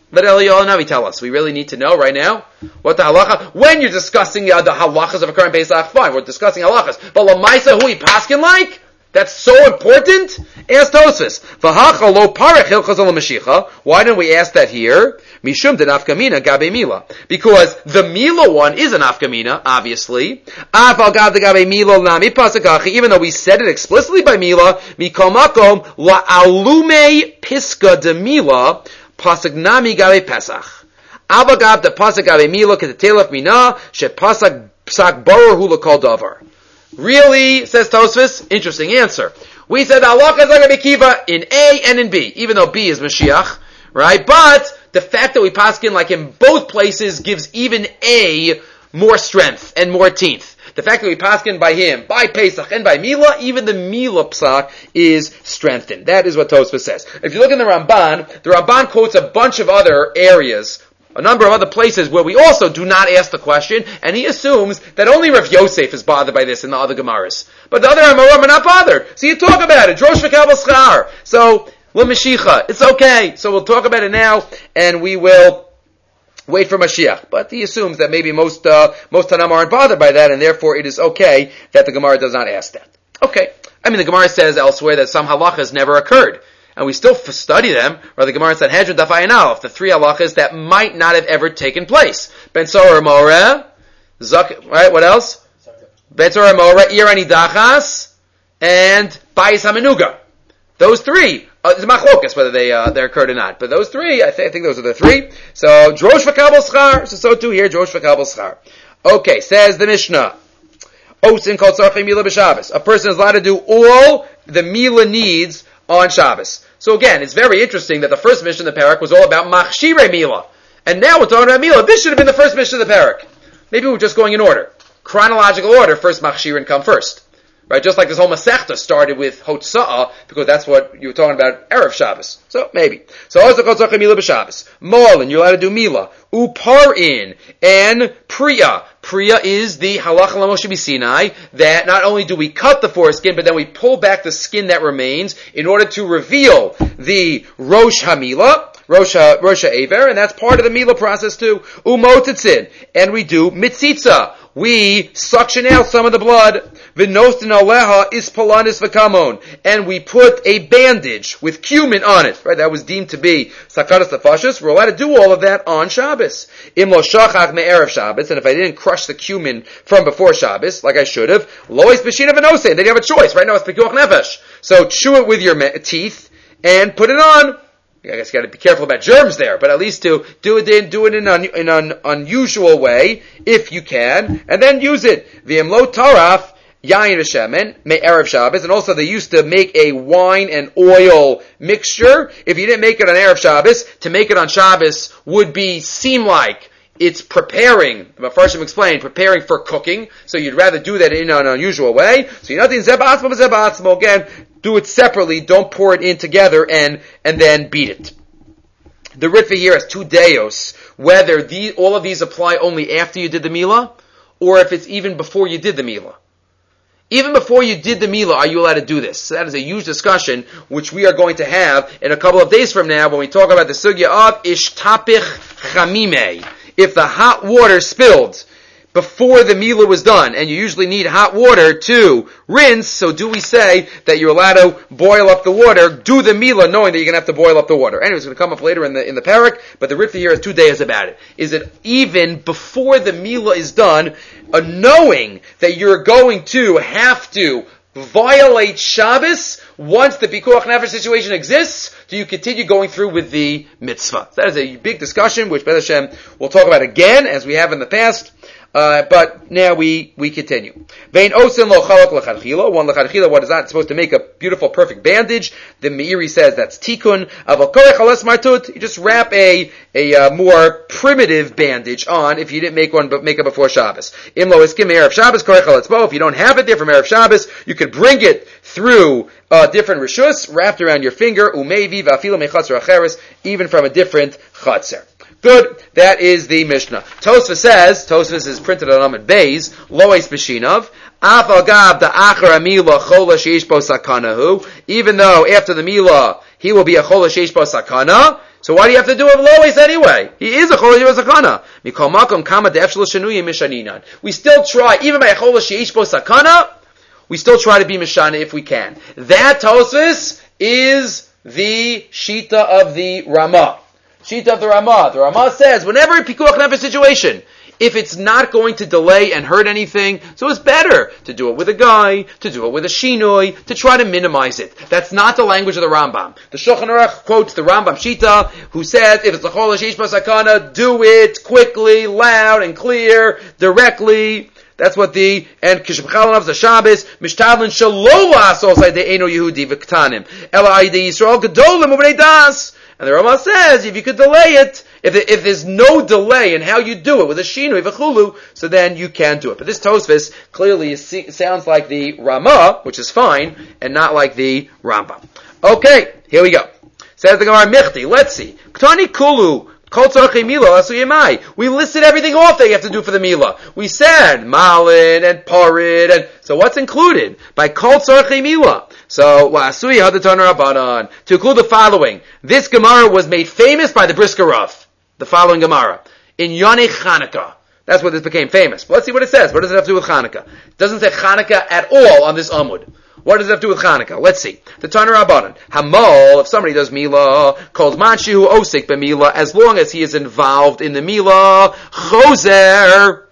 Let Eliyahu Navi tell us. We really need to know right now what the halacha. When you're discussing the halachas of a current Pesach, fine, we're discussing halachas. But Lamaisa, who he paskin like? That's so important? Ask Tosfos. V'hacha lo parech hilchos ala Mashiach. Why didn't we ask that here? Mishum de nafkamina gabe mila. Because the mila one is an nafkamina, obviously. Afal gav de gabe mila nami pasakachi. Even though we said it explicitly by mila, mikol makom la alume piska de mila pasuk nami gabe pesach. Ava gav de pasuk gabe mila ketelef mina she pasak psak borer hula kol davar. Really, says Tosfos, interesting answer. We said the halacha is like a Kiva in A and in B, even though B is Mashiach, right? But the fact that we paskin like in both places gives even A more strength and more teeth. The fact that we paskin by him, by Pesach, and by Mila, even the Mila psak is strengthened. That is what Tosfos says. If you look in the Ramban quotes a bunch of other areas, a number of other places where we also do not ask the question, and he assumes that only Rav Yosef is bothered by this in the other Gemaras. But the other Amorim are not bothered. So you talk about it. Drosh v'kabel schar. So, l'mashicha. It's okay. So we'll talk about it now, and we will wait for Mashiach. But he assumes that maybe most Tanam aren't bothered by that, and therefore it is okay that the Gemara does not ask that. Okay. I mean, the Gemara says elsewhere that some halachas never occurred. And we still study them, or the Gemara said Hedron Daf Ayin Aleph, the three halachas that might not have ever taken place. Ben Tzor Moreh, right, what else? Ben Tzor Moreh, Ir Dachas, and Bayis HaMenuga. Those three, it's machlokas whether they occurred or not, but those three, I think those are the three. So, Drosh v'kabel schar, so too here, Drosh v'kabel schar. Okay, says the Mishnah, Osin kol tzarchei mila b'Shabbos. A person is allowed to do all the mila needs on Shabbos. So again, it's very interesting that the first mission of the parak was all about machshirei mila. And now we're talking about mila. This should have been the first mission of the parak. Maybe we're just going in order. Chronological order, first machshirin come first. Right? Just like this whole Masechta started with Hotza'ah, because that's what you were talking about, Erev Shabbos. So, maybe. So, also Kotzach Mila b'Shabbos. Molin, you're allowed to do Mila. Uparin, and Priya. Priya is the Halach L'Moshe B'Sinai, that not only do we cut the foreskin, but then we pull back the skin that remains in order to reveal the Rosh HaMila, Rosh Aver, and that's part of the Mila process too. Umotitzin, and we do Mitzitza. We suction out some of the blood. V'nostin aleha ispalanis v'kamon. And we put a bandage with cumin on it. Right, that was deemed to be sakaras nefashos. We're allowed to do all of that on Shabbos. Im lo shachach me'erev Shabbos. And if I didn't crush the cumin from before Shabbos, like I should have, lois b'shina v'nosein. Then you have a choice. Right now it's pekuach nefesh. So chew it with your teeth and put it on. I guess you got to be careful about germs there, but at least to do it in an unusual way, if you can, and then use it. V'im lo taraf yayin v'shemen me'erev Shabbos, and also they used to make a wine and oil mixture. If you didn't make it on Erev Shabbos, to make it on Shabbos would seem like it's preparing. The Mefarshim explained preparing for cooking, so you'd rather do that in an unusual way. So you're not doing zeb'atzmo again. Do it separately, don't pour it in together and then beat it. The Ritva here has two deos, whether all of these apply only after you did the Mila, or if it's even before you did the Mila. Even before you did the Mila, are you allowed to do this? So that is a huge discussion, which we are going to have in a couple of days from now when we talk about the sugya of Ishtapich Chamimei. If the hot water spilled before the Mila was done, and you usually need hot water to rinse, so do we say that you're allowed to boil up the water, do the Mila knowing that you're going to have to boil up the water? Anyway, it's going to come up later in the parak, but the Ritva here has 2 days about it. Is it even before the Mila is done, knowing that you're going to have to violate Shabbos once the Pikuach Nefesh situation exists? Do you continue going through with the mitzvah? That is a big discussion, which B'ez Hashem we'll talk about again, as we have in the past. But now we continue. Vein osin lo chalak l'chadchila. One l'chadchila, what is that? It's supposed to make a beautiful, perfect bandage. The Meiri says that's tikkun. Aval korech alas martut. You just wrap a more primitive bandage on if you didn't make it before Shabbos. Im lo iskim erev Shabbos korech alas bo. If you don't have it there from erev Shabbos, you could bring it through different rishus, wrapped around your finger, umevi v'afilu mechatzer acheres, even from a different chatzer. Good. That is the Mishnah. Tosfos is printed on Amud Beis, Lois B'Shinav, Af Agav the Achar Mila Chola Sheish Bo Sakanahu, even though after the Mila he will be a Chola Sheish Bo Sakana, So why do you have to do it lois anyway? He is a chol sakana. Mikol makom kama de'efshel shenuyim mishaninan. We still try, even by a chol sheish bo sakana, we still try to be mishana if we can. That Tosfos is the shita of the Ramah. Shita of the Ramah. The Ramah says, whenever a pikuach nefesh situation, if it's not going to delay and hurt anything, so it's better to do it with a guy, to do it with a shinoi, to try to minimize it. That's not the language of the Rambam. The Shulchan Aruch quotes the Rambam Shita, who says, if it's a chol sheish bo sakana, do it quickly, loud and clear, directly. That's what the, and Kishbchal of the Shabbos, Mishtadlin Shalo Lasos Eino Yehudi V'Ktanim, Ela Aidei Yisrael Gedolim U'Bnei Das. And the Rambam says, if you could delay it, if there's no delay in how you do it with a shinui v'chulu, so then you can do it. But this Tosfos clearly sounds like the Ramah, which is fine, and not like the Rambam. Okay, here we go. Says the Gemara Michti, let's see. Ktani Kulu. We listed everything off that you have to do for the Mila. We said Malin and Parid, and so what's included by Kol Tzorchei Mila? So La'asui Hadatan Rabbanan, to include the following. This Gemara was made famous by the Brisker Rav. The following Gemara in Yonei Chanukah. That's what this became famous. But let's see what it says. What does it have to do with Chanukah? It doesn't say Chanukah at all on this Amud. What does it have to do with Chanukah? Let's see. The Tanur Rabbanan. Hamal, if somebody does Mila, called Manshihu Osik B'Mila, as long as he is involved in the Mila, Choser,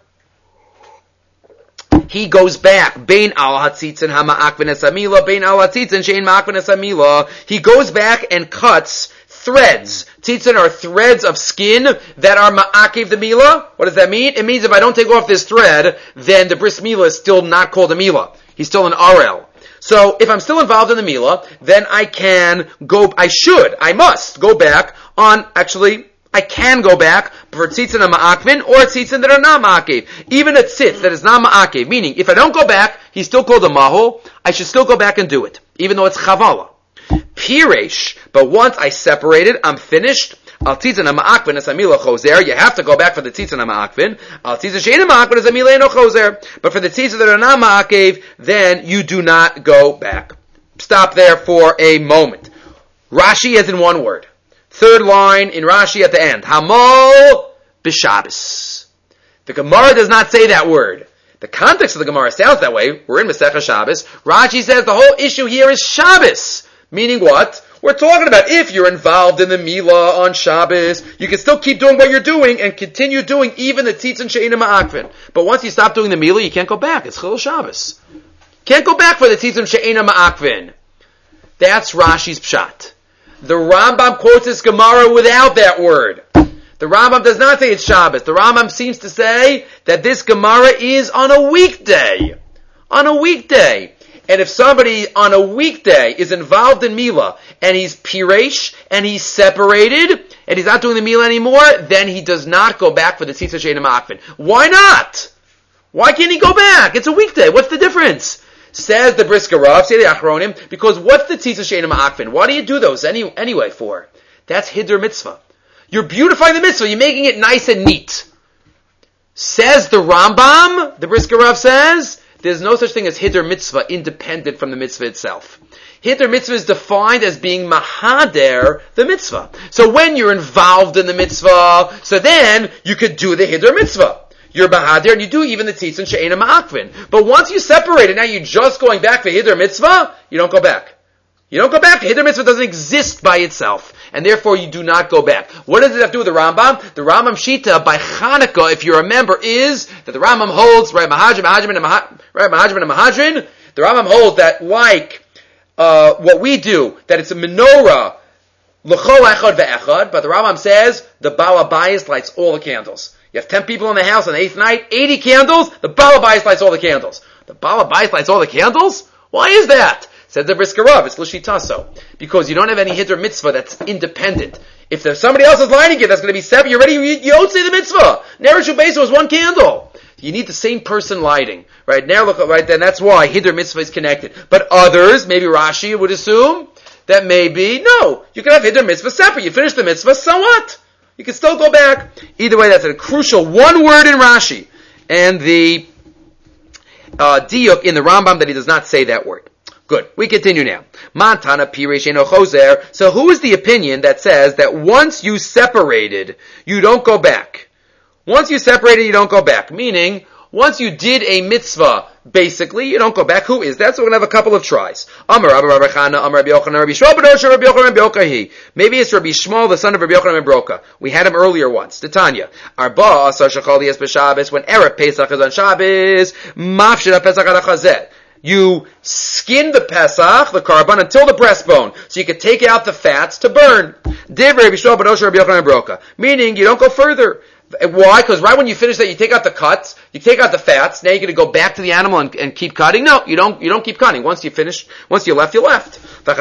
he goes back. Bein al hatzitzin hama'akvin esamila, bein al hatzitzin shein ma'akvin esamila. He goes back and cuts threads. Tzitzin are threads of skin that are ma'akev the Mila. What does that mean? It means if I don't take off this thread, then the bris Mila is still not called a Mila. He's still an Arel. So, if I'm still involved in the Mila, then I must go back on, actually, I can go back for tzitzin and ma'akvin or tzitzin that are not ma'akev. Even a tzitz that is not ma'akev, meaning if I don't go back, he's still called a mahol, I should still go back and do it, even though it's chavala. Piresh, but once I separate it, I'm finished. Al tzitzin ha'ma'akvin es amila choser. You have to go back for the tzitzin ha'ma'akvin. Al tzitzin she'ena ma'akvin es amila eno choser. But for the tzitzin that are not ma'akev, then you do not go back. Stop there for a moment. Rashi is in one word. Third line in Rashi at the end. Hamal b'Shabbos. The Gemara does not say that word. The context of the Gemara sounds that way. We're in Masechah Shabbos. Rashi says the whole issue here is Shabbos. Meaning what? We're talking about if you're involved in the Mila on Shabbos, you can still keep doing what you're doing and continue doing even the Tzitzin She'ena Ma'akvin. But once you stop doing the Mila, you can't go back. It's Chilul Shabbos. Can't go back for the Tzitzin She'ena Ma'akvin. That's Rashi's Pshat. The Rambam quotes this Gemara without that word. The Rambam does not say it's Shabbos. The Rambam seems to say that this Gemara is on a weekday. On a weekday. And if somebody on a weekday is involved in Mila, and he's piresh, and he's separated, and he's not doing the Mila anymore, then he does not go back for the Tzitzin She'ena Ma'akvin. Why not? Why can't he go back? It's a weekday. What's the difference? Says the Brisker Rav, say the Achronim, because what's the Tzitzin She'ena Ma'akvin? Why do you do those anyway for? That's Hiddur Mitzvah. You're beautifying the Mitzvah. You're making it nice and neat. Says the Rambam, the Brisker Rav says, there's no such thing as Hiddur Mitzvah independent from the Mitzvah itself. Hiddur Mitzvah is defined as being Mahader, the Mitzvah. So when you're involved in the Mitzvah, so then you could do the Hiddur Mitzvah. You're Mahader and you do even the Tzitzin She'ena Ma'akvin. But once you separate it, now you're just going back for Hiddur Mitzvah, you don't go back. You don't go back. Hiddur Mitzvah doesn't exist by itself. And therefore you do not go back. What does it have to do with the Rambam? The Rambam Shita by Chanukah, if you remember, is that the Rambam holds, right, Mahadrin, and Mahadrin, the Rambam holds that like what we do, that it's a menorah, l'chol echad ve'echad, but the Rambam says the Baal HaBayis lights all the candles. You have 10 people in the house on the 8th night, 80 candles, the Baal HaBayis lights all the candles. The Baal HaBayis lights all the candles? Why is that? Said the Brisker Rav, it's l'shitaso. Because you don't have any Hiddur Mitzvah that's independent. If there's somebody else is lighting it, that's going to be separate. You're ready, you don't say the Mitzvah. Neresh Ubeisa was one candle. You need the same person lighting. Right? Right, then that's why Hiddur Mitzvah is connected. But others, maybe Rashi would assume, that maybe, no, you can have Hiddur Mitzvah separate. You finish the Mitzvah, so what? You can still go back. Either way, that's a crucial one word in Rashi. And the diuk in the Rambam that he does not say that word. Good. We continue now. Mantana Piresh Eno Choser. So who is the opinion that says that once you separated, you don't go back? Once you separated, you don't go back. Meaning, once you did a mitzvah, basically, you don't go back. Who is that? So we're going to have a couple of tries. Amar Rabbi Chana, Amar Rabbi Yochanan, Rabbi Shmuel ben Osher, Rabbi Yochanan ben Yokahi. Maybe it's Rabbi Shmuel, the son of Rabbi Yochanan ben Broka. We had him earlier once. Titania. Arba asar shachal yes b'Shabbos. When Erev Pesach is on Shabbos, mafshid Pesach ad chazet. You skin the Pesach, the carbon, until the breastbone, so you can take out the fats to burn. Div Rabbi Shmuel ben Osher, Rabbi Yochanan ben Broka. Meaning, you don't go further. Why? Because right when you finish that, you take out the cuts, you take out the fats. Now you're going to go back to the animal and keep cutting. No, you don't keep cutting. Once you finish, once you left, you left. The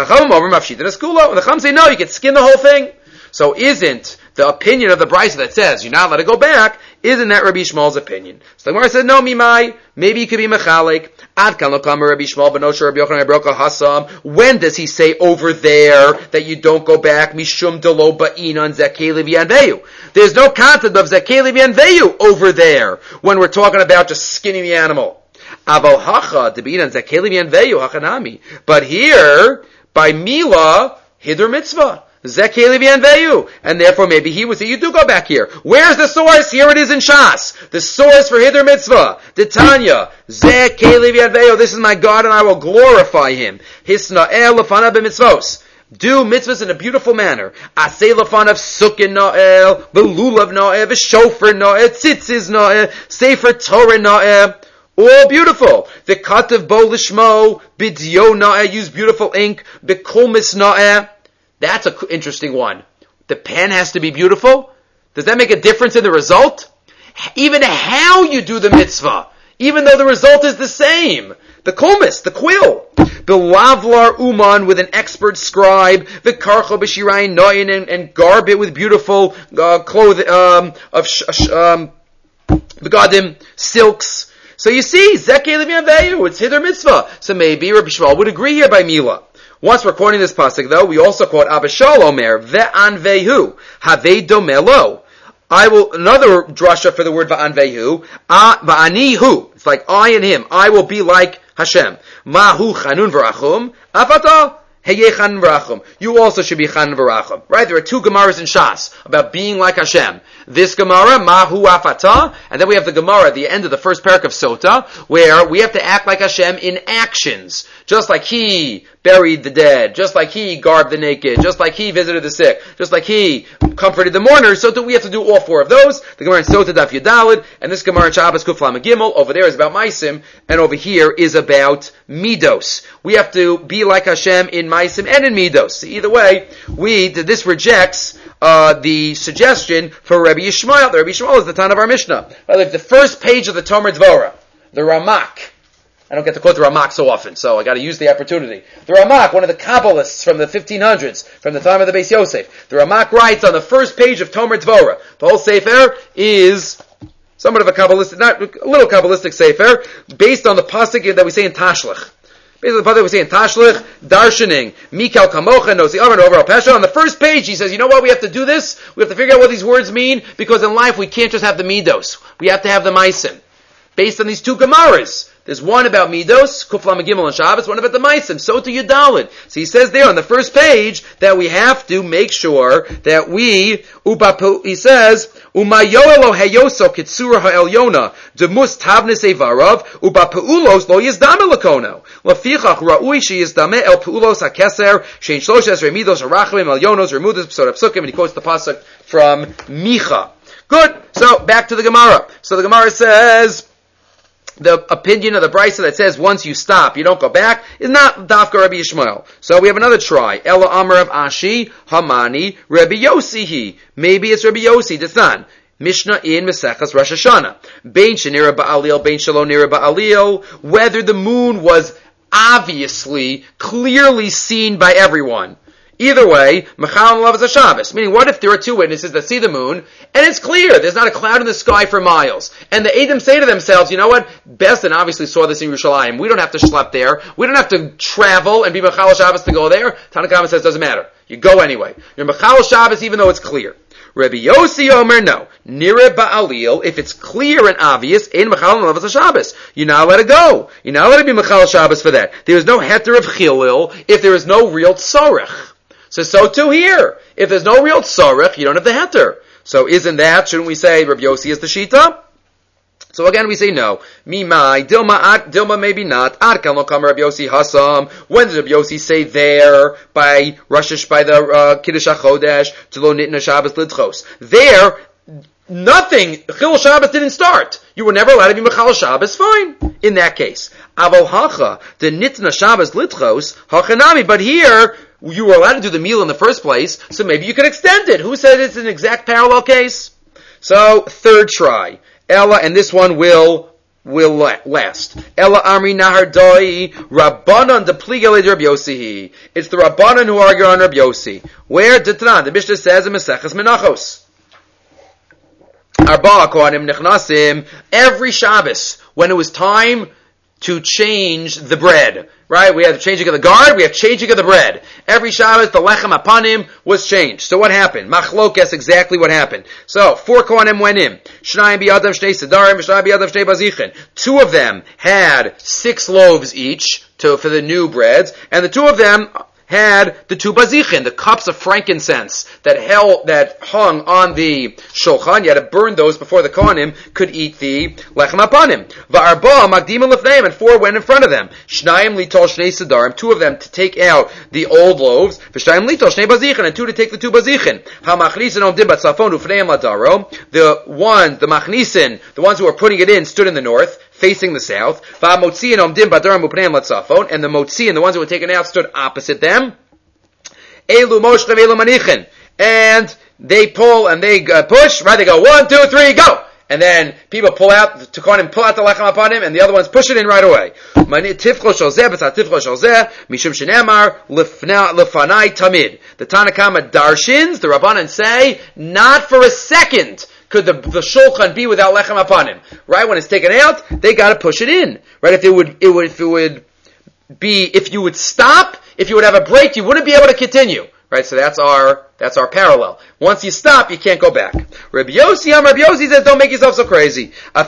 Chacham say no, you can skin the whole thing. So isn't the opinion of the Brisa that says you're not allowed to go back? Isn't that Rabbi Shmuel's opinion? So the Gemara said no, mimai. Maybe he could be mechalik. Ad kan lokam Rabbi Shmuel ben Osher Rabbi Yochanan ben Broka hasam. When does he say over there that you don't go back? Mishum delo ba'inan zakei levi anveyu. There's no content of zakei levi anveyu over there when we're talking about just skinning the animal. Aval hacha debinan zakei levi anveyu hachanami. But here by Mila hider mitzvah. Zekei levi anveyu. And therefore maybe he would say, you do go back here. Where's the source? Here it is in Shas. The source for hider mitzvah. Titania. Zekei levi anveyu. This is my God and I will glorify him. Hisna'el lefanav b'mitzvos. Do mitzvahs in a beautiful manner. Asay lefanav sukin na'el, belulav na'el, v'shofar na'el, tzitzis na'el, sefer Torah na'el. All beautiful. The katav bo lishmo, bidyo na'el, use beautiful ink, b'kulmis na'el. That's an interesting one. The pen has to be beautiful? Does that make a difference in the result? Even how you do the mitzvah, even though the result is the same. The kulmis, the quill. The lavlar uman with an expert scribe. The karcho b'shirayin noyin and garb it with beautiful clothing of begadim, silks. So you see, zekei levi anveyu, it's hider mitzvah. So maybe Rabbi Shmuel would agree here by Mila. Once we're quoting this pasuk, though, we also quote Abba Shal Omer, ve'anvehu, have domelo. I will, another drasha for the word va'anvehu, va'anihu. It's like I and him. I will be like Hashem. Mahu chanun v'rachum, afata, heye chanun v'rachum. You also should be chanun v'rachum. Right? There are two Gemaras in Shas about being like Hashem. This Gemara, Mahu Afata, and then we have the Gemara at the end of the first parak of Sota, where we have to act like Hashem in actions. Just like He buried the dead, just like He garbed the naked, just like He visited the sick, just like He comforted the mourners, so we have to do all four of those. The Gemara in Sota Daf Yudalid, and this Gemara in Shabbos Kuf Lamed Gimel, over there is about Maisim, and over here is about Midos. We have to be like Hashem in Maisim and in Midos. Either way, this rejects the suggestion for Rabbi Yishmael. The Rabbi Yishmael is the Tan of our Mishnah. The first page of the Tomer Dvorah, the Ramak. I don't get to quote the Ramak so often, so I got to use the opportunity. The Ramak, one of the Kabbalists from the 1500s, from the time of the Beis Yosef. The Ramak writes on the first page of Tomer Dvorah. The whole Sefer is somewhat of a Kabbalistic, not a little Kabbalistic Sefer, based on the pasuk that we say in Tashlach. Basically, the pasuk we say in Tashlach, darshaning, Mikal Kamocha, Nosi Amar, Over Pesha. On the first page, he says, you know what, we have to do this? We have to figure out what these words mean, because in life we can't just have the Midos. We have to have the Maisim. Based on these two Gemaras. There's one about Midos, Kuf Lamed Gimel and Shabbos, one about the Maisim, Sota Yudalid. So he says there on the first page that we have to make sure that he says, Umayoelo heyoso kitsura ha'elyona, demus tavnis evarav, ubapeulos lo yizdame lakono. Lafichach ra'ui she yizdame el peulos ha'keser, shein shloshes remidos harachim elyonos remudas psot psukim, and he quotes the pasuk from Micha. Good. So, back to the Gemara. So the Gemara says, the opinion of the Brisa that says once you stop, you don't go back, is not Dafka Rabbi Yishmael. So we have another try. Ella Amar of Ashi, Hamani, Rabbi Yosihi. Maybe it's Rabbi Yosi, Dathan. Mishnah in Mesechas Rosh Hashanah. Bein Shenira Ba'alil, Bein Shalom Nira Ba'alil. Whether the moon was obviously, clearly seen by everyone. Either way, Mechal and Love is a Shabbos. Meaning, what if there are two witnesses that see the moon, and it's clear, there's not a cloud in the sky for miles. And the Edom say to themselves, you know what? Besdin obviously saw this in Yerushalayim. We don't have to schlep there. We don't have to travel and be Mechal Shabbos to go there. Tanakh says, doesn't matter. You go anyway. You're Mechal Shabbos even though it's clear. Rabbi Yossi Omer, no. Nire ba'alil, if it's clear and obvious, in Mechal Levas Shabbos. You're not allowed to go. You're not allowed to be Mechal Shabbos for that. There is no heter of chilil if there is no real tzorech. So too here. If there's no real tzorech, you don't have the heter. So shouldn't we say Rabbi Yossi is the shita? So again, we say no. Mimai, Dilma maybe not. Adkan lo kam Rabbi Yossi hasam. When does Rabbi Yossi say there by the Kiddush HaChodesh to lo nitna Shabbos lidchos? There, nothing. Chil Shabbos didn't start. You were never allowed to be Mechal Shabbos. Fine. In that case, Avol hacha the nitna Shabbos lidchos hachanami. But here you were allowed to do the meal in the first place, so maybe you could extend it. Who said it's an exact parallel case? So third try. Ella, and this one will last. Ella Amri Nahar Doi Rabbanon de Pligale Rabbi Yossi. It's the Rabbanon who argue on Rabbi Yossi. Where Ditran, the Mishnah says in Maseches Menachos. Arba Kohanim Nechnasim, every Shabbos, when it was time to change the bread. Right? We have changing of the guard, we have changing of the bread. Every Shabbos, the lechem apanim was changed. So what happened? Machlokes, exactly what happened. So, 4 kohanim went in. Shnayim biyadam shnei sedarim, shnayim biyadam shnei bazichin. 2 of them had 6 loaves each for the new breads, and the 2 of them had the 2 bazichin, the cups of frankincense that hung on the shulchan. You had to burn those before the kohanim could eat the lechem apanim. Va'arba magdim lefneim, and 4 went in front of them. Shnayim litol shnei sedarim, 2 of them to take out the old loaves. V'shnayim litol shnei bazichin, and 2 to take the 2 bazichin. Hamachnisin omdim batzafon ufneim ladaro. The machnisin, the ones who were putting it in, stood in the north, facing the south. And the motzi and the ones who were taken out stood opposite them. And they pull and they push, right? They go 1, 2, 3, go! And then people pull out the lechem upon him, and the other ones push it in right away. The Tanakama darshins, the Rabbanan say, not for a second could the shulchan be without lechem upon him. Right? When it's taken out, they gotta push it in. Right? If you would stop, if you would have a break, you wouldn't be able to continue. Right? So that's our parallel. Once you stop, you can't go back. Rabbi Yossi says, don't make yourself so crazy. You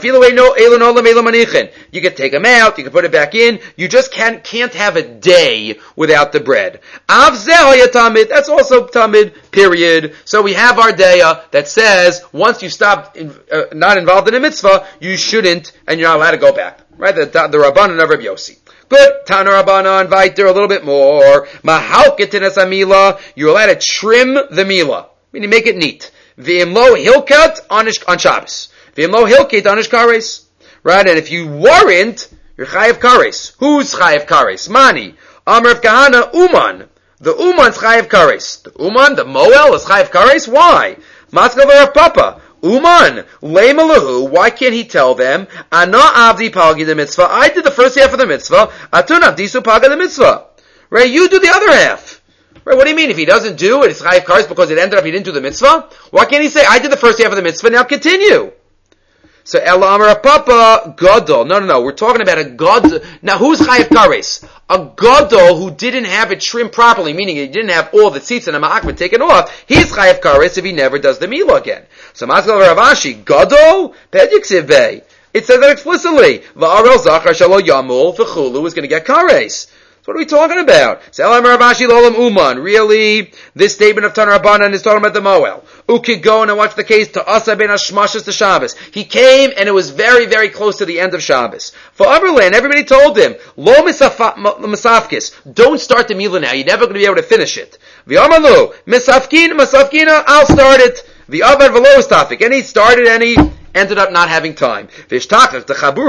can take them out, you can put it back in, you just can't have a day without the bread. That's also tamid, period. So we have our daya that says, once you stop not involved in a mitzvah, you shouldn't, and you're not allowed to go back. Right? The Rabbanan of Rabbi Yossi. Good. Tana Rabbanan, Viter, a little bit more. Mahalketinas amila, you're allowed to trim the mila, meaning make it neat. V'imlo hilkat on Shabbos. V'imlo hilkat on kares. Right? And if you weren't, you're chayav kares. Who's chayav kares? Mani. Amr of Kahana, Uman. The Uman's chayav kares. The Uman, the Moel, is chayav kares. Why? Maskav of Papa. Uman, leimalahu, why can't he tell them, Ana avdi palgi the mitzvah, I did the first half of the mitzvah, Atun avdisu palgi the mitzvah. Right, you do the other half. Right, what do you mean? If he doesn't do it, it's chayav kares because it ended up he didn't do the mitzvah? Why can't he say, I did the first half of the mitzvah, now continue? So, Ela Amar Papa, Gadol. No, we're talking about a Gadol. Now, who's chayav kares? A Gadol who didn't have it trimmed properly, meaning he didn't have all the tzitz and the ma'akbet taken off, he's chayav kares if he never does the milah again. So, Maskal Rav Ashi, Gadol, Pediksiv Bey. It says that explicitly. Va'arel zachar shalo yamul, v'chulu is going to get kares. So what are we talking about? Really, this statement of Tanur Rabbanan is talking about the Moel. Uki go and watch the case to Asa ben Hashmashas to Shabbos. He came and it was very, very close to the end of Shabbos. For Aberlin, everybody told him, Lo misafkis, don't start the Milah now, you're never going to be able to finish it. V'amalu, misafkina, I'll start it. V'avad v'lo istafik, and he started and he ended up not having time. Then he's chayav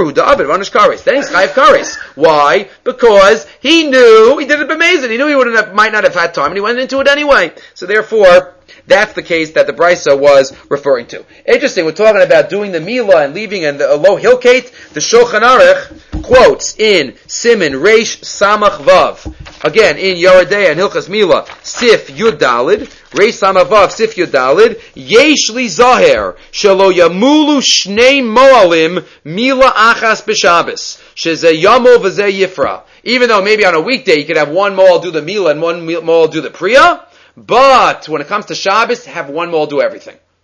kares. Why? Because he knew, he did it b'mezid, he knew he might not have had time, and he went into it anyway. So therefore, that's the case that the Brisa was referring to. Interesting, we're talking about doing the Milah and leaving and the Lo Hilkate. The Shulchan Aruch quotes in Siman Reish Samach Vav, again in Yoredei and Hilchas Milah, Sif Yud Dalid, Reish Samach Vav, Sif Yud Dalid, Yesh Li Zaher, Shelo Yamulu Shnei Moalim, Milah Achas B'Shabbos, Sheze Yamol V'Zeh Yifra. Even though maybe on a weekday you could have one Moal do the Milah and one Moal do the Priya, but when it comes to Shabbos, have one Moal do everything.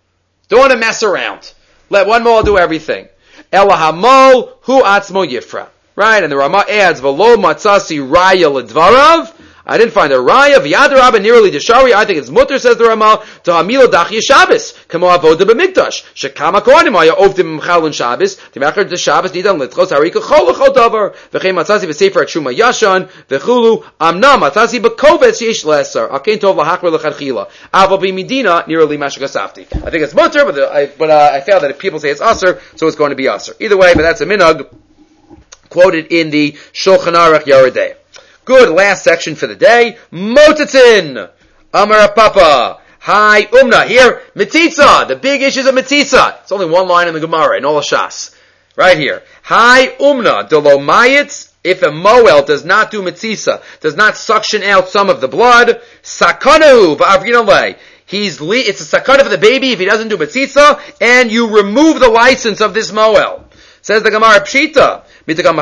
Don't want to mess around. Let one mole do everything. Ela hamol hu atzmo yifra. Right? And the Rama adds, V'lo matzasi raya ledvarav. I didn't find a raya. V'yad rabba nirali deshari. I think it's mutter, says the Rama, to hamilo dachya Shabbos. Kamo avoda b'mikdash. Shekama kohanim haya ovdim m'chalon Shabbos. Timachar de Shabbos nidan litchos harika chol l'chol davar. V'chein matzasi v'sefer akshuma yashan. V'chulu amna matzasi b'kovetz yesh lesar. Akein tov lahakmer l'chadchila. Ava b'midina nirali mashakasafti. I think it's mutter, but I found that if people say it's aser, so it's going to be aser. Either way, but that's a minhag quoted in the Shulchan Aruch Yeridei. Good, last section for the day. Motetin! Amar Papa. Hi, Umna. Here, Metzitza. The big issues of Metzitza. It's only one line in the Gemara, in all the Shas. Right here. Hi, Umna. Delo Mayitz. If a Moel does not do Metzitza, does not suction out some of the blood, Sakanahu v'avrinalei. It's a sakana for the baby if he doesn't do Metzitza, and you remove the license of this Moel. Says the Gemara, Pshita. What's the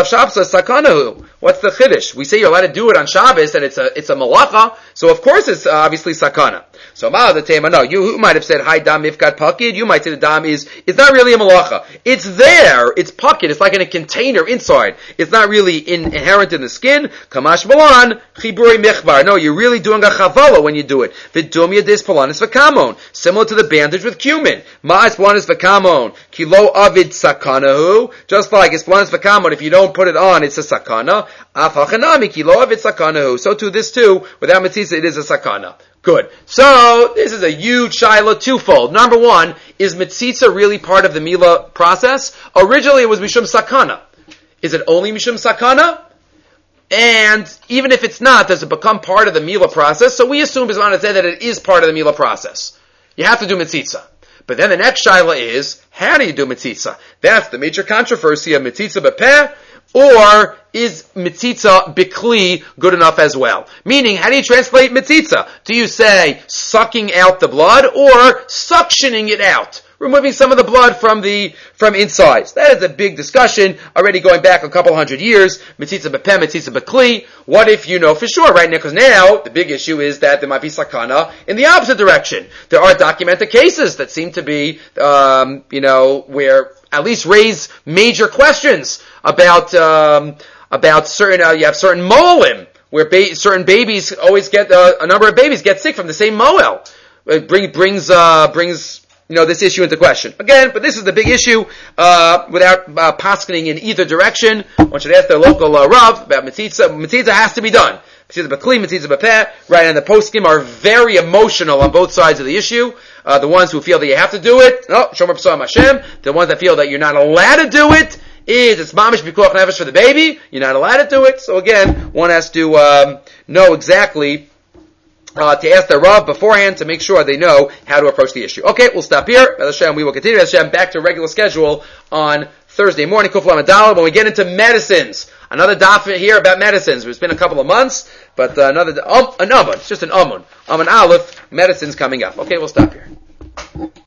chiddush? We say you're allowed to do it on Shabbos, and it's a malacha, so of course it's obviously sakana. So the tema, no, you might have said, hi dam ifkat pakid, you might say the dam it's not really a malacha. It's there, it's pakid, it's like in a container inside. It's not really inherent in the skin. Kamash balan, chiburi michbar. No, you're really doing a chavala when you do it. Vidumya dis polanis v'kamon. Similar to the bandage with cumin. Ma'as polanis v'kamon. Kilo avid sakanahu. Just like it's polanis v'kamon, if you don't put it on, it's a sakana. Afachanami kilo avid sakanahu. So to this too, without metzitza, it is a sakana. Good. So, this is a huge shiloh twofold. Number one, is metzitza really part of the Mila process? Originally it was Mishum Sakana. Is it only Mishum Sakana? And even if it's not, does it become part of the Mila process? So we assume Bisman said that it is part of the Mila process. You have to do metzitza. But then the next shiloh is, how do you do metzitza? That's the major controversy of metzitza b'peh, or is metzitza bikli good enough as well? Meaning, how do you translate metzitza? Do you say sucking out the blood or suctioning it out? Removing some of the blood from inside. So that is a big discussion, already going back a couple hundred years. Metzitza b'peh, metzitza b'kli. What if you know for sure right now? Because now, the big issue is that there might be sakana in the opposite direction. There are documented cases that seem to be, where at least raise major questions about certain, you have certain moelim, where certain babies always get, a number of babies get sick from the same moel. It brings this issue into question. Again, but this is the big issue, without paskening in either direction. One should ask their local Rav about metzitza. Metzitza has to be done. Metzitza b'kli, metzitza b'peh, right, and the poskim are very emotional on both sides of the issue. The ones who feel that you have to do it, shomer b'sam Hashem. The ones that feel that you're not allowed to do it, it's mamish pikuach nefesh for the baby. You're not allowed to do it. So again, one has to know exactly, to ask their Rav beforehand to make sure they know how to approach the issue. Okay, we'll stop here. Hashem, we will continue. Hashem, back to regular schedule on Thursday morning, Kuf Lamed Daled, when we get into medicines. Another daf here about medicines. It's been a couple of months, but an amun. It's just an amun. Amun Aleph, medicines coming up. Okay, we'll stop here.